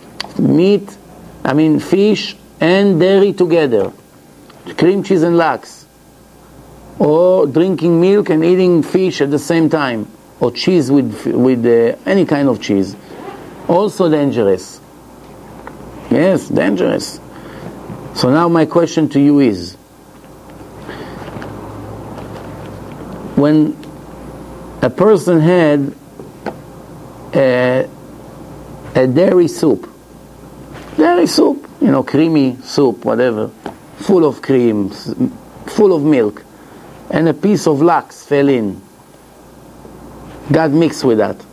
fish and dairy together. Cream cheese and lax. Or drinking milk and eating fish at the same time. Or cheese with any kind of cheese. Also dangerous. Yes, dangerous. So now my question to you is, when a person had a dairy soup, creamy soup, whatever, full of cream, full of milk, and a piece of lax fell in, got mixed with that,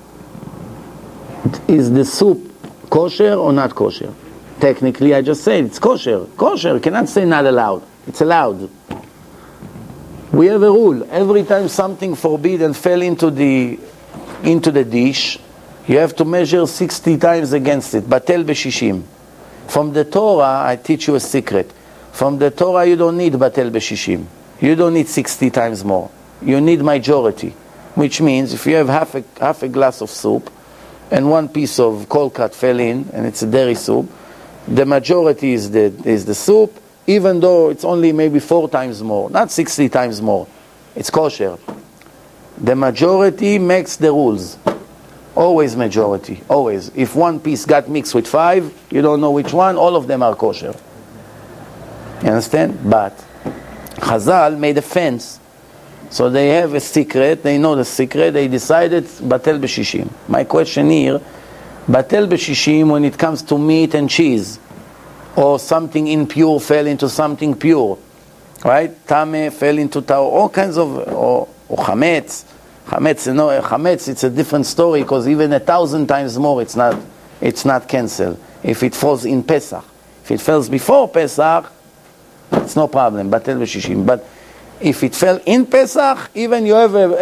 is the soup kosher or not kosher? Technically, I just said it's kosher. Kosher, you cannot say not allowed. It's allowed. We have a rule. Every time something forbidden fell into the dish, you have to measure 60 times against it. Batel b'shishim. From the Torah, I teach you a secret. From the Torah, you don't need batel b'shishim. You don't need 60 times more. You need majority. Which means, if you have half a glass of soup, and one piece of cold cut fell in, and it's a dairy soup, the majority is the soup, even though it's only maybe 4 times more, not 60 times more. It's kosher. The majority makes the rules. Always majority, always. If one piece got mixed with 5, you don't know which one, all of them are kosher. You understand? But Chazal made a fence. So they have a secret, they know the secret, they decided batel b'shishim. My question here, batel b'shishim when it comes to meat and cheese, or something impure fell into something pure, right? Tameh fell into all kinds of, or chametz. Chametz, it's a different story, because even 1,000 times more, it's not cancelled. If it falls in Pesach. If it falls before Pesach, it's no problem, batel b'shishim. But if it fell in Pesach, even you have a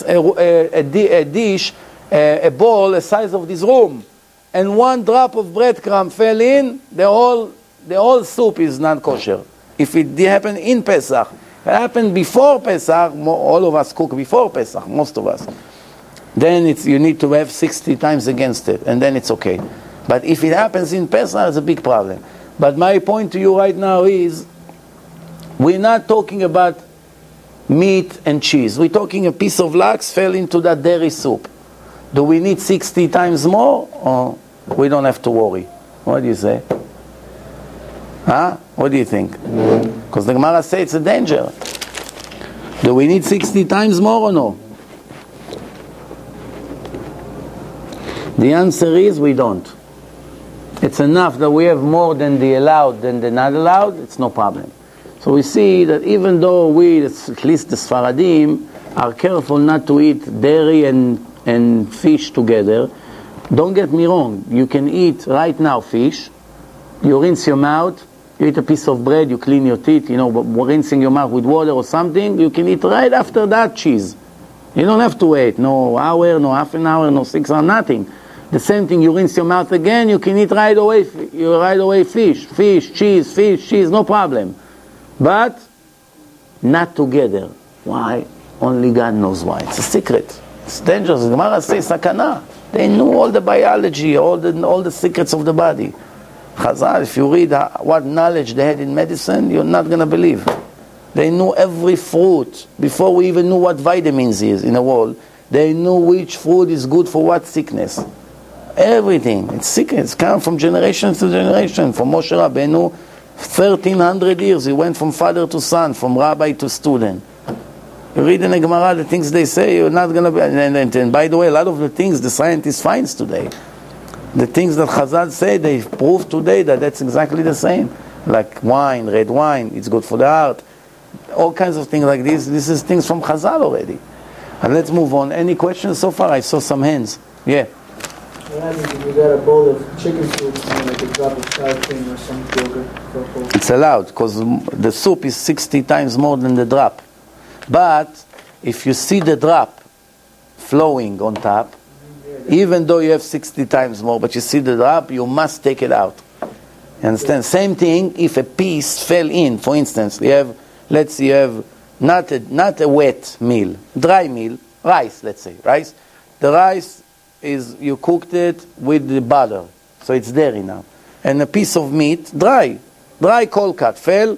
dish, a bowl the size of this room, and one drop of breadcrumb fell in, the whole soup is not kosher. If it happened in Pesach, if it happened before Pesach, all of us cook before Pesach, most of us, then you need to have 60 times against it, and then it's okay. But if it happens in Pesach, it's a big problem. But my point to you right now is, we're not talking about meat and cheese. We're talking a piece of lax fell into that dairy soup. Do we need 60 times more, or we don't have to worry? What do you say? Huh? What do you think? Because the Gemara says it's a danger. Do we need 60 times more or no? The answer is we don't. It's enough that we have more than the allowed than the not allowed, it's no problem. So we see that even though we, at least the Sfaradim, are careful not to eat dairy and fish together, don't get me wrong, you can eat right now fish, you rinse your mouth, you eat a piece of bread, you clean your teeth, rinsing your mouth with water or something, you can eat right after that cheese. You don't have to wait. No hour, no half an hour, no 6 hours, nothing. The same thing, you rinse your mouth again, you can eat right away fish, cheese, no problem. But not together. Why? Only God knows why. It's a secret. It's dangerous. The Gemara says sakana. They knew all the biology, all the secrets of the body. Chazal, if you read what knowledge they had in medicine, you're not going to believe. They knew every fruit before we even knew what vitamins is in the world. They knew which fruit is good for what sickness. Everything. It's secrets. Come from generation to generation. From Moshe Rabbeinu, 1300 years. He went from father to son, from rabbi to student. You read in the Gemara the things they say, you're not going to be... And by the way, a lot of the things the scientists find today, the things that Chazal say, they prove today that that's exactly the same. Like wine, red wine, it's good for the heart. All kinds of things like this. This is things from Chazal already. And let's move on. Any questions so far? I saw some hands. Yeah. What happens if you got a bowl of chicken soup and like a drop of sour cream or some yogurt for a bowl? It's allowed because the soup is 60 times more than the drop. But if you see the drop flowing on top, even though you have 60 times more, but you see the drop, you must take it out. You understand? Same thing if a piece fell in. For instance, let's say you have not a wet meal, dry meal, rice, let's say, rice. The rice is, you cooked it with the butter, so it's dairy now. And a piece of meat, dry cold cut, fell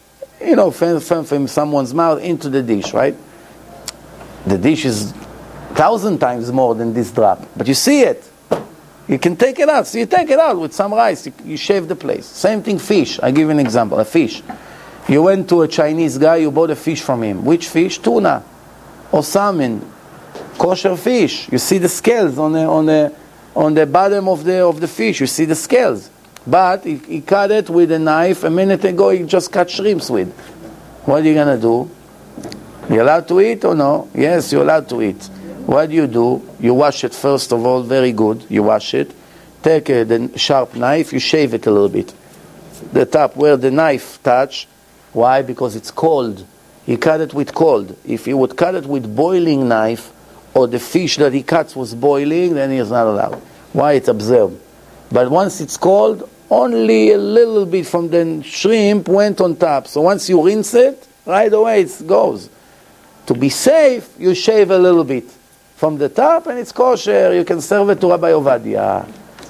from someone's mouth into the dish, right? The dish is 1,000 times more than this drop, but you see it. You can take it out. So you take it out with some rice. You shave the place. Same thing, fish. I give you an example. A fish. You went to a Chinese guy. You bought a fish from him. Which fish? Tuna or salmon, kosher fish. You see the scales on the bottom of the fish. You see the scales. But he cut it with a knife. A minute ago, he just cut shrimps with. What are you gonna do? You allowed to eat or no? Yes, you're allowed to eat. What do? You wash it first of all, very good. You wash it. Take the sharp knife, you shave it a little bit. The top where the knife touch. Why? Because it's cold. He cut it with cold. If he would cut it with boiling knife, or the fish that he cuts was boiling, then he is not allowed. Why? It's observed. But once it's cold, only a little bit from the shrimp went on top. So once you rinse it, right away it goes. To be safe, you shave a little bit from the top, and it's kosher. You can serve it to Rabbi Ovadia.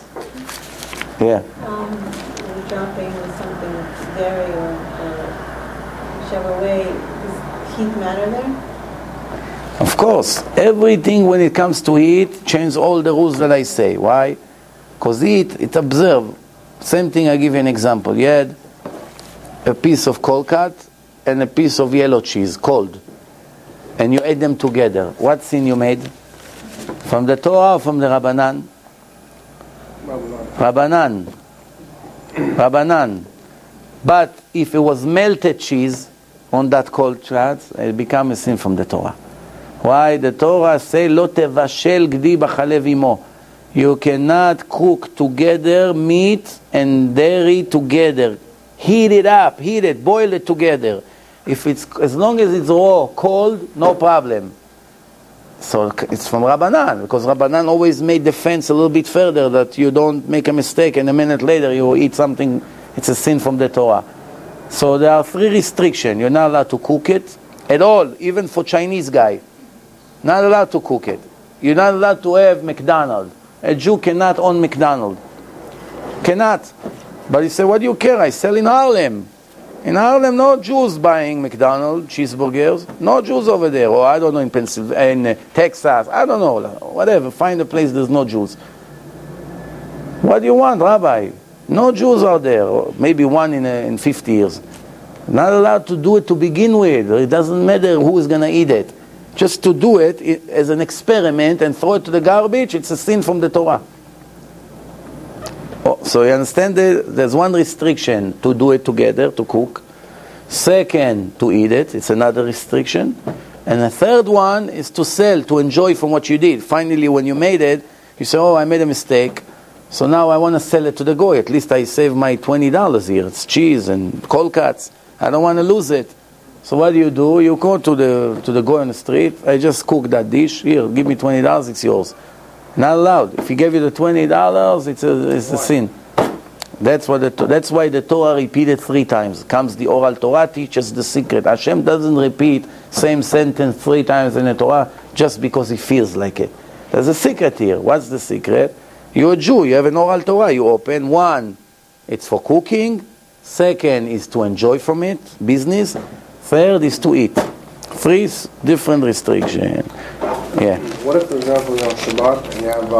Yeah. When dropping something that's dairy or whichever way, does heat matter there? Of course. Everything when it comes to heat, change all the rules that I say. Why? Because heat, it's observed. Same thing, I give you an example. You had a piece of cold cut and a piece of yellow cheese, cold. And you ate them together. What sin you made? From the Torah or from the Rabbanan? Rabbanan. But if it was melted cheese on that cold cut, it became a sin from the Torah. Why? The Torah says, "Lo tevashel gdi b'chalev imo." You cannot cook together meat and dairy together. Heat it, boil it together. If it's, as long as it's raw, cold, no problem. So it's from Rabbanan, because Rabbanan always made the fence a little bit further that you don't make a mistake and a minute later you eat something, it's a sin from the Torah. So there are 3 restrictions. You're not allowed to cook it at all, even for Chinese guy. Not allowed to cook it. You're not allowed to have McDonald's. A Jew cannot own McDonald's. Cannot. But he said, what do you care? I sell in Harlem. In Harlem, no Jews buying McDonald's, cheeseburgers. No Jews over there. Or I don't know, in Pennsylvania, in Texas. I don't know. Whatever. Find a place there's no Jews. What do you want, Rabbi? No Jews out there. Or maybe one in 50 years. Not allowed to do it to begin with. It doesn't matter who is going to eat it. Just to do it as an experiment and throw it to the garbage, it's a sin from the Torah. So you understand that there's one restriction to do it together, to cook. Second, to eat it, it's another restriction. And the third one is to sell, to enjoy from what you did. Finally, when you made it, you say, oh, I made a mistake, so now I want to sell it to the goy. At least I save my $20 here. It's cheese and cold cuts. I don't want to lose it. So what do? You go to the guy on the street. I just cooked that dish. Here, give me $20. It's yours. Not allowed. If he gave you the $20, it's a sin. That's why the Torah repeated 3 times. Comes the oral Torah, teaches the secret. Hashem doesn't repeat same sentence 3 times in the Torah just because he feels like it. There's a secret here. What's the secret? You're a Jew. You have an oral Torah. You open 1, it's for cooking. 2nd is to enjoy from it, business. 3rd is to eat. 3 different restrictions. Yeah. What if, for example, you're on Shabbat and you have,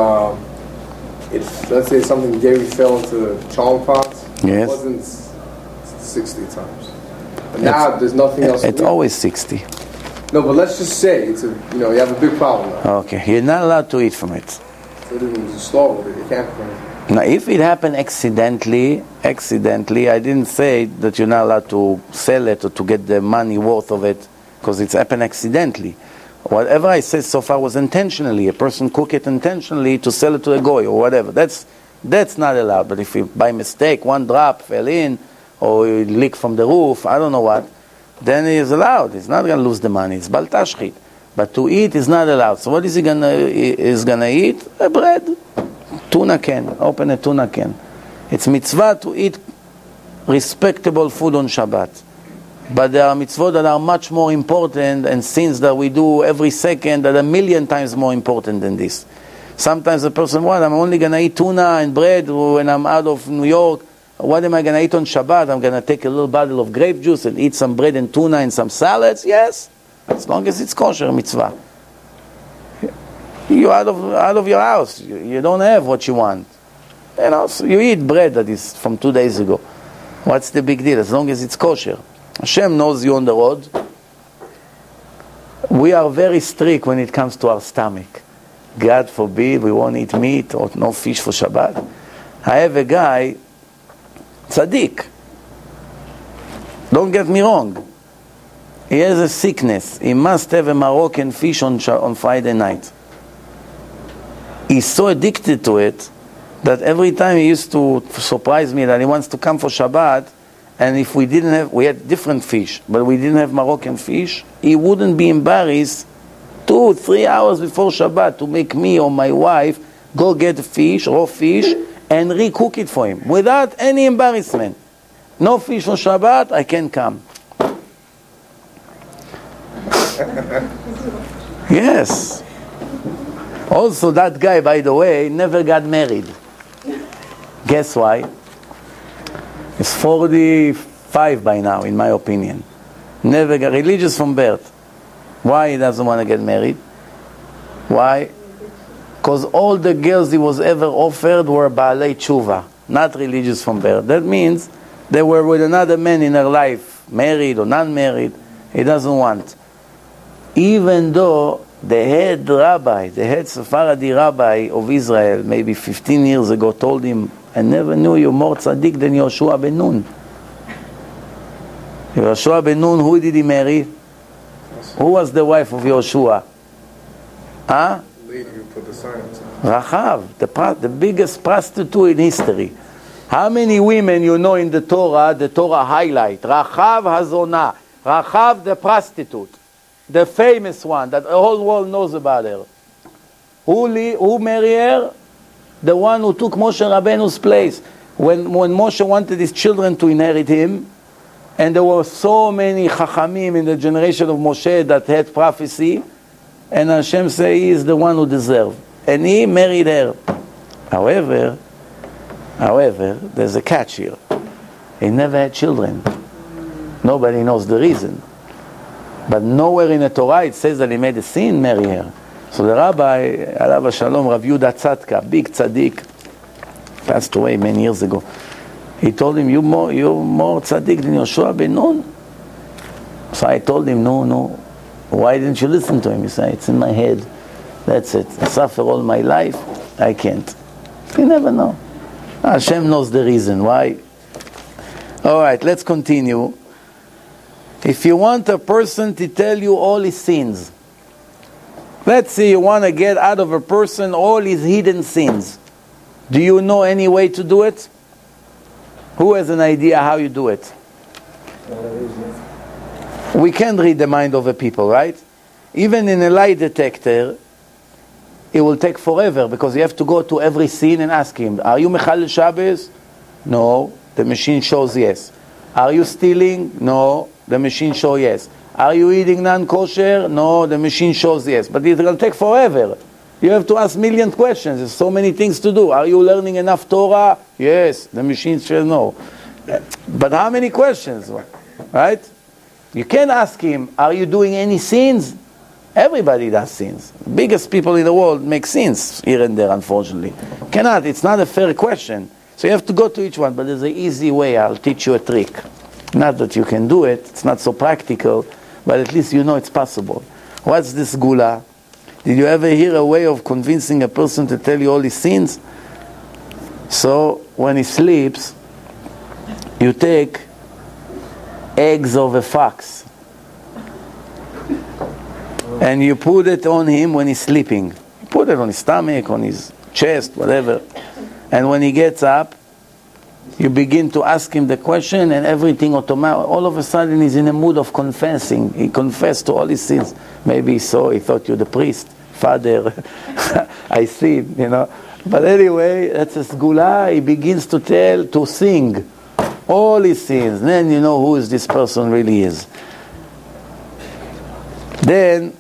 let's say something dairy fell into charm pots. Yes. It wasn't 60 times. But now there's nothing else. It's always 60. No, but let's just say you have a big problem now. Okay, you're not allowed to eat from it. So then you start with it. You can't. Now, if it happened accidentally, I didn't say that you're not allowed to sell it or to get the money worth of it, because it's happened accidentally. Whatever I said so far was intentionally. A person cook it intentionally to sell it to a goy or whatever. That's not allowed. But if by mistake 1 drop fell in or you leak from the roof, I don't know what, then it is allowed. He's not going to lose the money. It's bal tashchit. But to eat is not allowed. So what is he gonna eat? A bread. Tuna can. Open a tuna can. It's mitzvah to eat respectable food on Shabbat. But there are mitzvot that are much more important, and sins that we do every second that are 1,000,000 times more important than this. Sometimes a person, I'm only going to eat tuna and bread when I'm out of New York. What am I going to eat on Shabbat? I'm going to take a little bottle of grape juice and eat some bread and tuna and some salads? Yes, as long as it's kosher mitzvah. You're out of your house. You don't have what you want. So you eat bread that is from 2 days ago. What's the big deal? As long as it's kosher. Hashem knows you on the road. We are very strict when it comes to our stomach. God forbid we won't eat meat or no fish for Shabbat. I have a guy, tzaddik. Don't get me wrong. He has a sickness. He must have a Moroccan fish on Friday night. He's so addicted to it that every time he used to surprise me that he wants to come for Shabbat, and if we had different fish, but we didn't have Moroccan fish, he wouldn't be embarrassed 2-3 hours before Shabbat to make me or my wife go get fish, raw fish, and recook it for him without any embarrassment. No fish on Shabbat, I can't come. Yes. Also, that guy, by the way, never got married. Guess why? He's 45 by now, in my opinion. Never got religious from birth. Why he doesn't want to get married? Why? Because all the girls he was ever offered were Baalei Tshuva, not religious from birth. That means they were with another man in her life, married or non-married. He doesn't want. Even though the head Sephardi rabbi of Israel, maybe 15 years ago, told him, I never knew you more tzaddik than Yoshua ben Nun. Yoshua ben Nun, who did he marry? Who was the wife of Yoshua? Huh? Lady who put the signs. Rachav, the biggest prostitute in history. How many women you know in the Torah highlight? Rachav Hazonah. Rachav the prostitute. The famous one that the whole world knows about her. Who married her? The one who took Moshe Rabbeinu's place. When Moshe wanted his children to inherit him, and there were so many Chachamim in the generation of Moshe that had prophecy, and Hashem said he is the one who deserved. And he married her. However, there's a catch here. He never had children. Nobody knows the reason. But nowhere in the Torah it says that he made a sin, marry her. So the rabbi, Alav Shalom, Rav Yehuda Tzadka, big tzaddik, passed away many years ago. He told him, you're more tzaddik than Yoshua ben Nun. So I told him, no. Why didn't you listen to him? He said, it's in my head. That's it. I suffer all my life. I can't. You never know. Hashem knows the reason why. All right, let's continue. If you want a person to tell you all his sins, let's say you want to get out of a person all his hidden sins. Do you know any way to do it? Who has an idea how you do it? We can't read the mind of the people, right? Even in a lie detector, it will take forever because you have to go to every scene and ask him, are you Mechalel Shabbos? No. The machine shows yes. Are you stealing? No. The machine shows yes. Are you eating non-kosher? No. The machine shows yes. But it will take forever. You have to ask million questions. There's so many things to do. Are you learning enough Torah? Yes. The machine says no. But how many questions? Right? You can't ask him, are you doing any sins? Everybody does sins. The biggest people in the world make sins here and there, unfortunately. Cannot. It's not a fair question. So you have to go to each one. But there's an easy way. I'll teach you a trick. Not that you can do it. It's not so practical. But at least you know it's possible. What's this gula? Did you ever hear a way of convincing a person to tell you all his sins? So when he sleeps, you take eggs of a fox and you put it on him when he's sleeping. You put it on his stomach, on his chest, whatever. And when he gets up, you begin to ask him the question, and everything automatic. All of a sudden, he's in a mood of confessing. He confessed to all his sins. Maybe he thought you're the priest, father. I see, you know. But anyway, that's a sgula. He begins to sing all his sins. Then you know who is this person really is. Then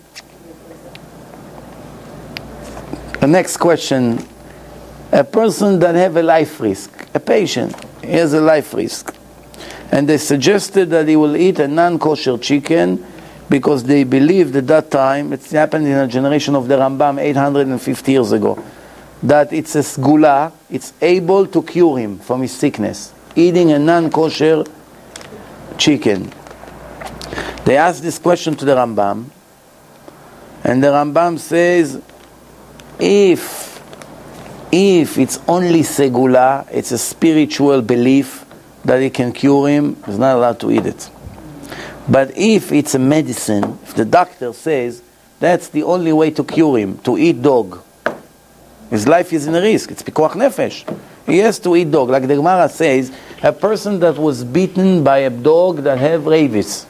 the next question: a person that have a life risk, a patient, he has a life risk, and they suggested that he will eat a non-kosher chicken because they believed at that time, it happened in a generation of the Rambam 850 years ago, that it's a sgula, it's able to cure him from his sickness, eating a non-kosher chicken. They asked this question to the Rambam, and the Rambam says, if it's only segula, it's a spiritual belief that it can cure him, he's not allowed to eat it. But if it's a medicine, if the doctor says that's the only way to cure him, to eat dog, his life is in a risk, it's pikuach nefesh, he has to eat dog. Like the Gemara says, a person that was beaten by a dog that have rabies,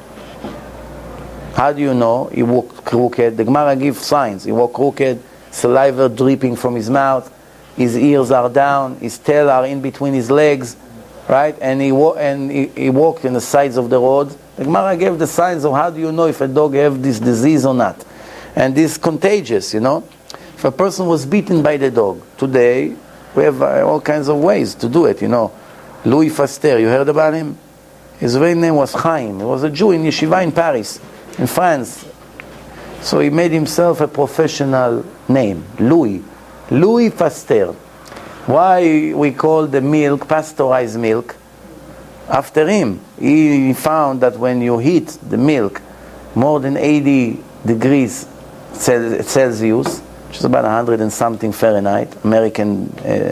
how do you know? He walked crooked. The Gemara gives signs. He walked crooked, saliva dripping from his mouth, his ears are down, his tail are in between his legs, right? And he walked in the sides of the road. The Gemara gave the signs of how do you know if a dog have this disease or not. And this is contagious, you know. If a person was beaten by the dog, today we have all kinds of ways to do it, you know. Louis Pasteur, you heard about him? His real name was Chaim. He was a Jew in yeshiva in Paris, in France. So he made himself a professional name, Louis Pasteur. Why we call the milk pasteurized milk? After him. He found that when you heat the milk more than 80 degrees Celsius, which is about 100 and something Fahrenheit, American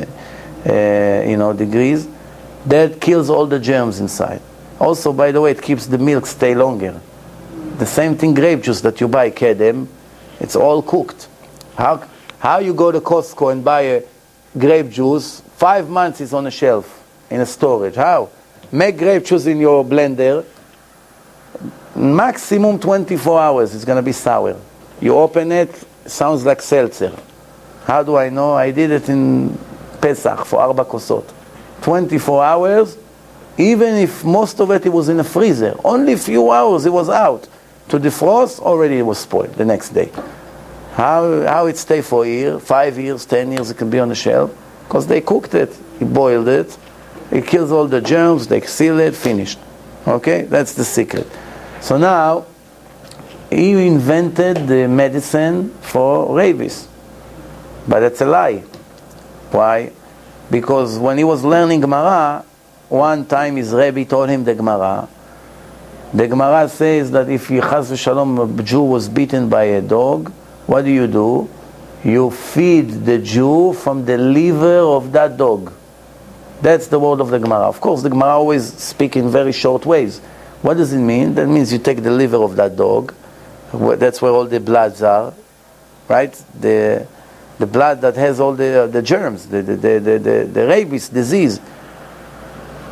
degrees, that kills all the germs inside. Also, by the way, it keeps the milk stay longer. The same thing, grape juice that you buy, Kedem, it's all cooked. How you go to Costco and buy a grape juice, 5 months is on a shelf, in a storage. How? Make grape juice in your blender, maximum 24 hours, it's going to be sour. You open it, sounds like seltzer. How do I know? I did it in Pesach for 4 kosot. 24 hours, even if most of it was in a freezer, only a few hours it was out. To defrost, already it was spoiled the next day. How it stay for a year, 5 years, 10 years, it can be on the shelf? Because they cooked it, they boiled it, it kills all the germs, they seal it, finished. Okay, that's the secret. So now, he invented the medicine for rabies. But that's a lie. Why? Because when he was learning Gemara, one time his Rebbe told him the Gemara says that if Chas v'Shalom, a Jew was beaten by a dog, what do? You feed the Jew from the liver of that dog. That's the word of the Gemara. Of course, the Gemara always speak in very short ways. What does it mean? That means you take the liver of that dog. That's where all the bloods are, right? The blood that has all the germs, the rabies disease.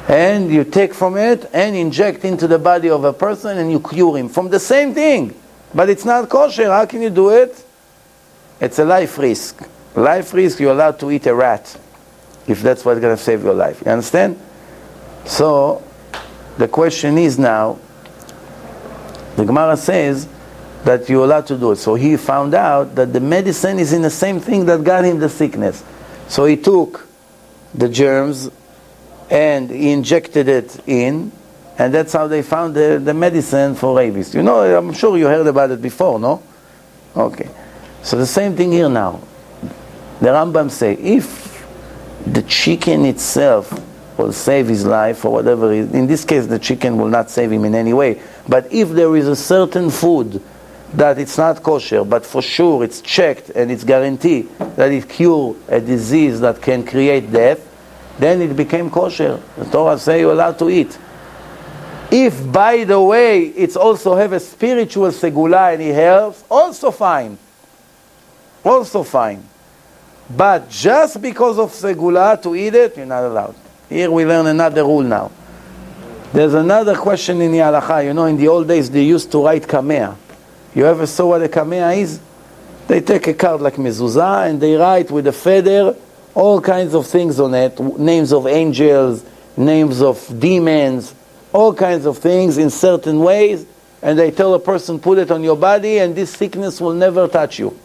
and you take from it and inject into the body of a person and you cure him from the same thing, but it's not kosher. How can you do it? It's a life risk. Life risk, you're allowed to eat a rat if that's what's going to save your life. You understand? So the question is now, the Gemara says that you're allowed to do it. So he found out that the medicine is in the same thing that got him the sickness. So he took the germs and he injected it in, and that's how they found the medicine for rabies. You know, I'm sure you heard about it before, no? Okay. So the same thing here now. The Rambam say, if the chicken itself will save his life or whatever, in this case the chicken will not save him in any way, but if there is a certain food that it's not kosher, but for sure it's checked and it's guaranteed that it cures a disease that can create death, then it became kosher. The Torah says you're allowed to eat. If, by the way, it's also have a spiritual segula and it helps, also fine. Also fine. But just because of segula to eat it, you're not allowed. Here we learn another rule now. There's another question in the halacha. You know, in the old days they used to write kamea. You ever saw what a kamea is? They take a card like mezuzah and they write with a feather all kinds of things on it, names of angels, names of demons, all kinds of things in certain ways, and they tell a person, put it on your body and this sickness will never touch you.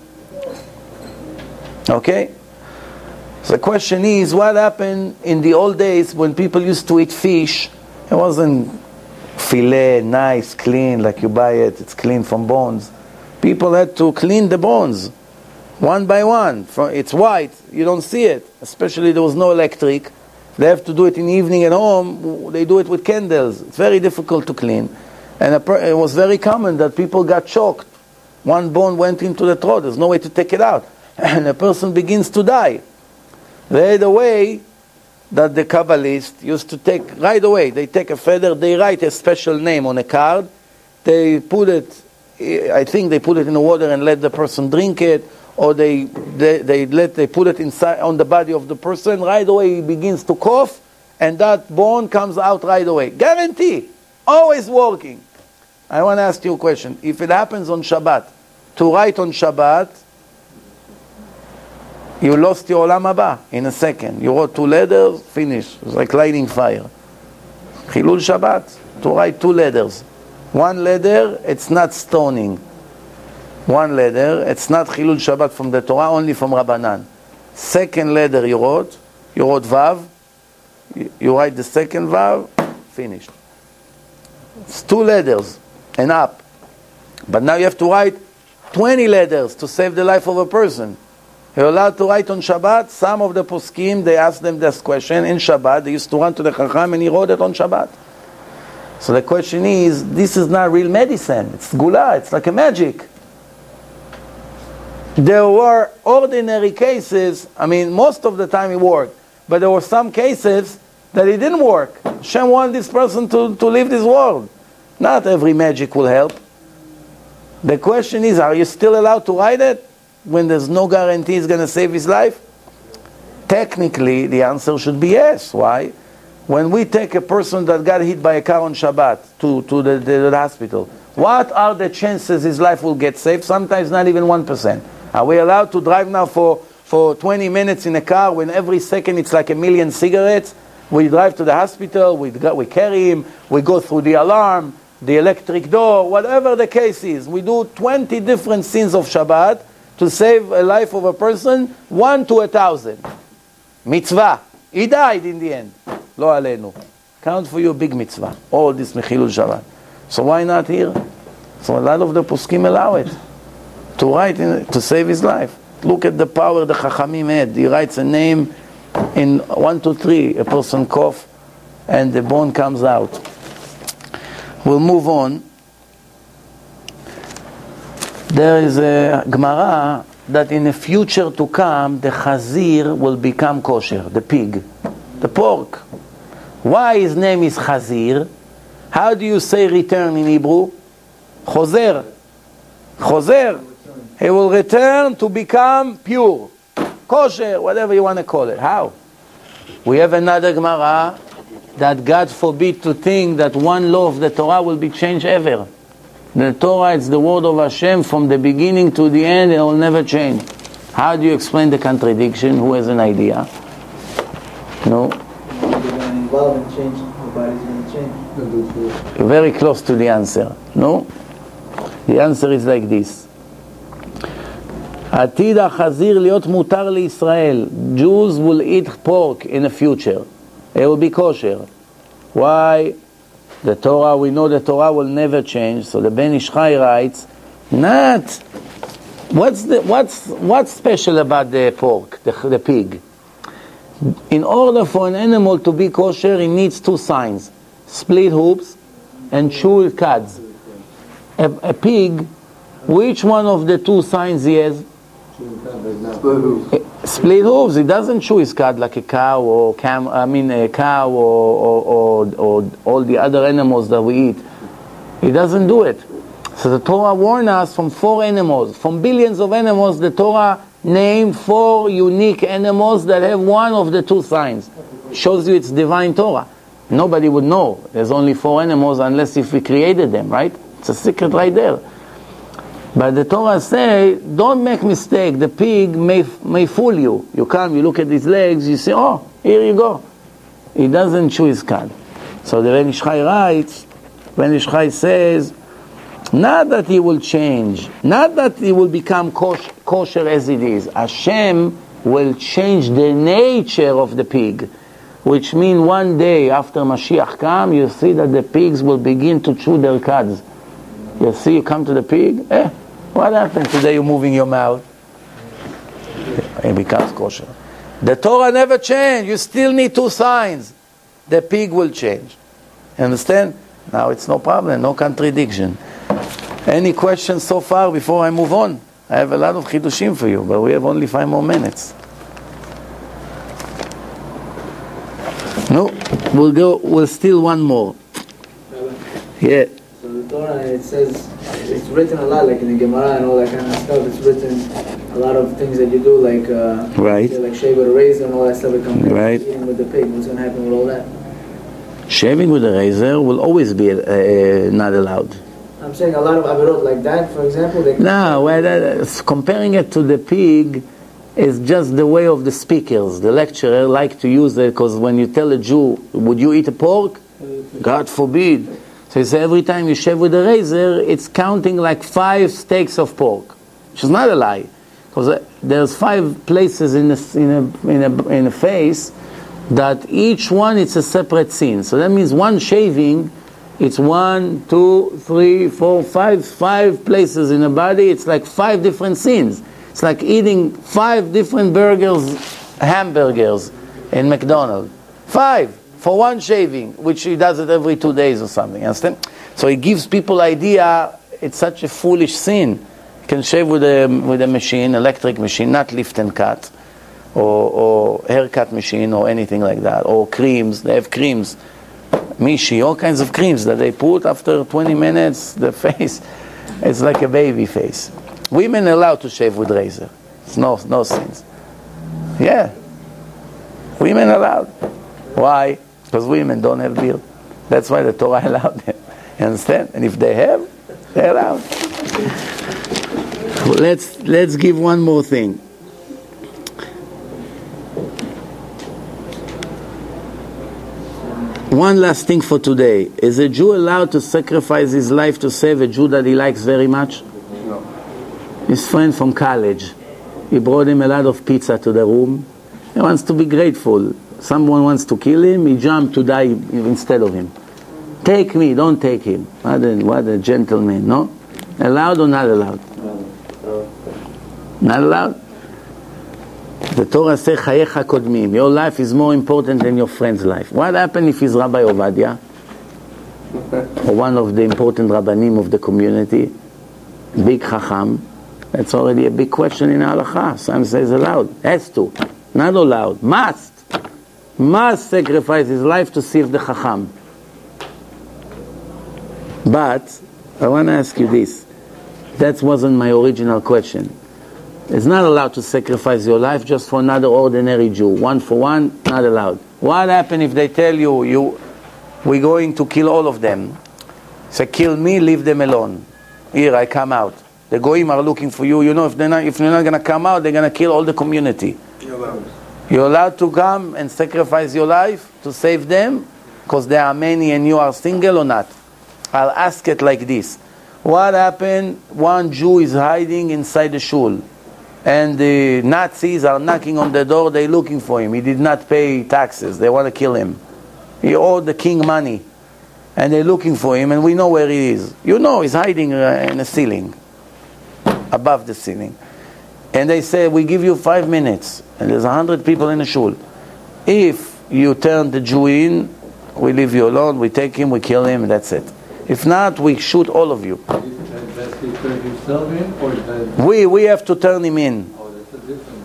Okay? So the question is, what happened in the old days when people used to eat fish? It wasn't filet, nice, clean, like you buy it, it's clean from bones. People had to clean the bones, one by one. It's white, you don't see it. Especially there was no electric. They have to do it in the evening at home, they do it with candles. It's very difficult to clean. And it was very common that people got choked. One bone went into the throat, there's no way to take it out. And a person begins to die. They had a way that the Kabbalists used to take, right away, they take a feather, they write a special name on a card, they put it, I think they put it in the water and let the person drink it, or they put it inside on the body of the person, right away he begins to cough, and that bone comes out right away. Guarantee! Always working. I want to ask you a question. If it happens on Shabbat, to write on Shabbat, you lost your Olam Haba in a second. You wrote 2 letters, finish. It's like lighting fire. Chilul Shabbat, to write 2 letters. 1 letter, it's not stoning. 1 letter, it's not Chilul Shabbat from the Torah, only from Rabbanan. 2nd letter you wrote Vav, you write the 2nd Vav, finished. It's 2 letters and up. But now you have to write 20 letters to save the life of a person. You're allowed to write on Shabbat. Some of the poskim, they asked them this question in Shabbat. They used to run to the Chacham and he wrote it on Shabbat. So the question is, this is not real medicine. It's gula, it's like a magic. There were ordinary cases, I mean, most of the time it worked. But there were some cases that it didn't work. Hashem wanted this person to leave this world. Not every magic will help. The question is, are you still allowed to write it when there's no guarantee it's going to save his life? Technically, the answer should be yes. Why? When we take a person that got hit by a car on Shabbat to the hospital, what are the chances his life will get saved? Sometimes not even 1%. Are we allowed to drive now for 20 minutes in a car when every second it's like 1,000,000 cigarettes? We drive to the hospital, we carry him, we go through the alarm, the electric door, whatever the case is. We do 20 different sins of Shabbat to save a life of a person, 1 to 1,000. Mitzvah. He died in the end. Lo aleinu. Count for you a big mitzvah. All this mechilul Shabbat. So why not here? So a lot of the poskim allow it. To write, to save his life. Look at the power the Chachamim had. He writes a name in 1, 2, 3. A person cough and the bone comes out. We'll move on. There is a Gemara that in the future to come, the chazir will become kosher, the pig, the pork. Why his name is chazir? How do you say return in Hebrew? Chozer. Chozer. He will return to become pure, kosher, whatever you want to call it. How? We have another Gemara that God forbid to think that one law of the Torah will be changed ever. The Torah is the word of Hashem from the beginning to the end, it will never change. How do you explain the contradiction? Who has an idea? No? Involved and change, nobody's going to change. You're very close to the answer. No? The answer is like this. עתיד החזיר להיות מותר לישראל. Jews will eat pork in the future. It will be kosher. Why? The Torah, we know the Torah will never change. So the Ben Ish Chai writes, not what's special about the pork, the pig? In order for an animal to be kosher, it needs two signs: split hooves and chewed cuds. A pig, which one of the two signs he has? Split hooves. It doesn't chew his cud like a cow or a cow or all the other animals that we eat. It doesn't do it. So the Torah warned us from 4 animals, from billions of animals. The Torah named 4 unique animals that have one of the 2 signs. Shows you it's divine Torah. Nobody would know. There's only 4 animals unless if we created them, right? It's a secret right there. But the Torah say, don't make mistake. The pig may fool you. You come, you look at his legs, you say, oh, here you go. He doesn't chew his cud. So the Ben Ish Chai writes, Ben Ish Chai says, not that he will change, not that he will become kosher as it is. Hashem will change the nature of the pig, which means one day after Mashiach come, you see that the pigs will begin to chew their cuds. You see, you come to the pig, what happened? Today you're moving your mouth. It becomes kosher. The Torah never changed. You still need 2 signs. The pig will change. Understand? Now it's no problem, no contradiction. Any questions so far before I move on? I have a lot of chidushim for you, but we have only 5 more minutes. No, we'll steal one more. Yeah. So the Torah, it says, it's written a lot, like in the Gemara and all that kind of stuff. It's written a lot of things that you do, like right, like shave with a razor and all that stuff. It comes right. Eating with the pig. What's going to happen with all that? Shaving with a razor will always be not allowed. I'm saying a lot of avirot like that, for example. No, comparing it to the pig is just the way of the speakers. The lecturer like to use it because when you tell a Jew, would you eat a pork? God forbid. So you say every time you shave with a razor, it's counting like 5 steaks of pork, which is not a lie, because there's 5 places in a face that each one it's a separate sin. So that means one shaving, it's 1, 2, 3, 4, 5 places in the body. It's like 5 different sins. It's like eating 5 different hamburgers in McDonald's. 5. For one shaving, which he does it every 2 days or something, understand? So it gives people idea, it's such a foolish sin. You can shave with a machine, electric machine, not lift and cut, or haircut machine, or anything like that, or creams. They have creams, Mishi, all kinds of creams that they put after 20 minutes, the face, it's like a baby face. Women are allowed to shave with razor. It's no sins. Yeah. Women are allowed. Why? Because women don't have beard. That's why the Torah allowed them. You understand? And if they have, they're allowed. Well, let's give one more thing. One last thing for today. Is a Jew allowed to sacrifice his life to save a Jew that he likes very much? No. His friend from college. He brought him a lot of pizza to the room. He wants to be grateful. Someone wants to kill him, he jumped to die instead of him. Take me, don't take him. What a gentleman, no? Allowed or not allowed? Not allowed? The Torah says, Chayecha kodmim. Your life is more important than your friend's life. What happened if he's Rabbi Ovadia? Or one of the important Rabbanim of the community? Big Chacham? That's already a big question in Halakha. Some says allowed. Has to. Not allowed. Must sacrifice his life to save the Chacham. But I want to ask you this. That wasn't my original question. is not allowed to sacrifice your life just for another ordinary Jew. One for one, not allowed. What happens if they tell you, we're going to kill all of them? Say, kill me, leave them alone. Here, I come out. The Goyim are looking for you. You know, if you're not going to come out, they're going to kill all the community. You're allowed to come and sacrifice your life to save them because there are many and you are single or not? I'll ask it like this. What happened? One Jew is hiding inside the shul and the Nazis are knocking on the door. They're looking for him. He did not pay taxes. They want to kill him. He owed the king money and they're looking for him and we know where he is. You know he's hiding in the ceiling, above the ceiling. And they say, we give you 5 minutes. And there's 100 people in the shul. If you turn the Jew in, we leave you alone, we take him, we kill him, that's it. If not, we shoot all of you. That's he turned himself in, or that... We have to turn him in. Oh, that's a different...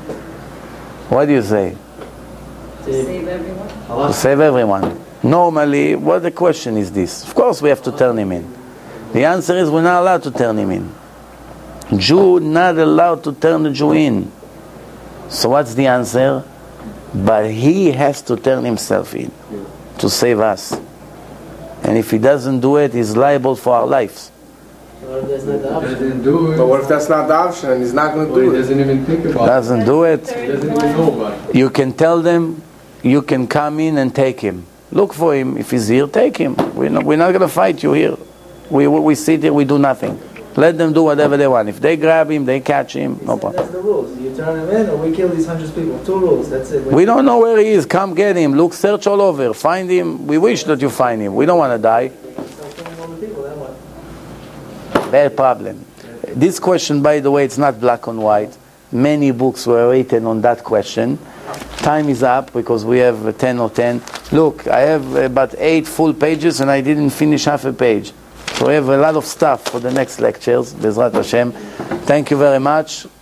What do you say? To save everyone? To save everyone. Normally, what the question is this? Of course we have to turn him in. The answer is we're not allowed to turn him in. Jew not allowed to turn the Jew in. So what's the answer? But he has to turn himself in to save us. And if he doesn't do it, he's liable for our lives. Or that's not the option. Doesn't do it. But what if that's not the option and he's not going to Or he do it? doesn't even think about Doesn't do it. it. He doesn't even know about it. You can tell them, you can come in and take him. Look for him. If he's here, take him. We're not going to fight you here. We sit here, we do nothing. Let them do whatever they want. If they grab him, they catch him, no problem. That's the rules. You turn him in or we kill these hundreds of people. 2 rules, that's it. We don't know where he is. Come get him. Look, search all over. Find him. We wish that you find him. We don't want to die. Start killing all the people, then what? Bad problem. This question, by the way, it's not black and white. Many books were written on that question. Time is up because we have 10 or 10. Look, I have about 8 full pages and I didn't finish half a page. So we have a lot of stuff for the next lectures. Bezrat Hashem. Thank you very much.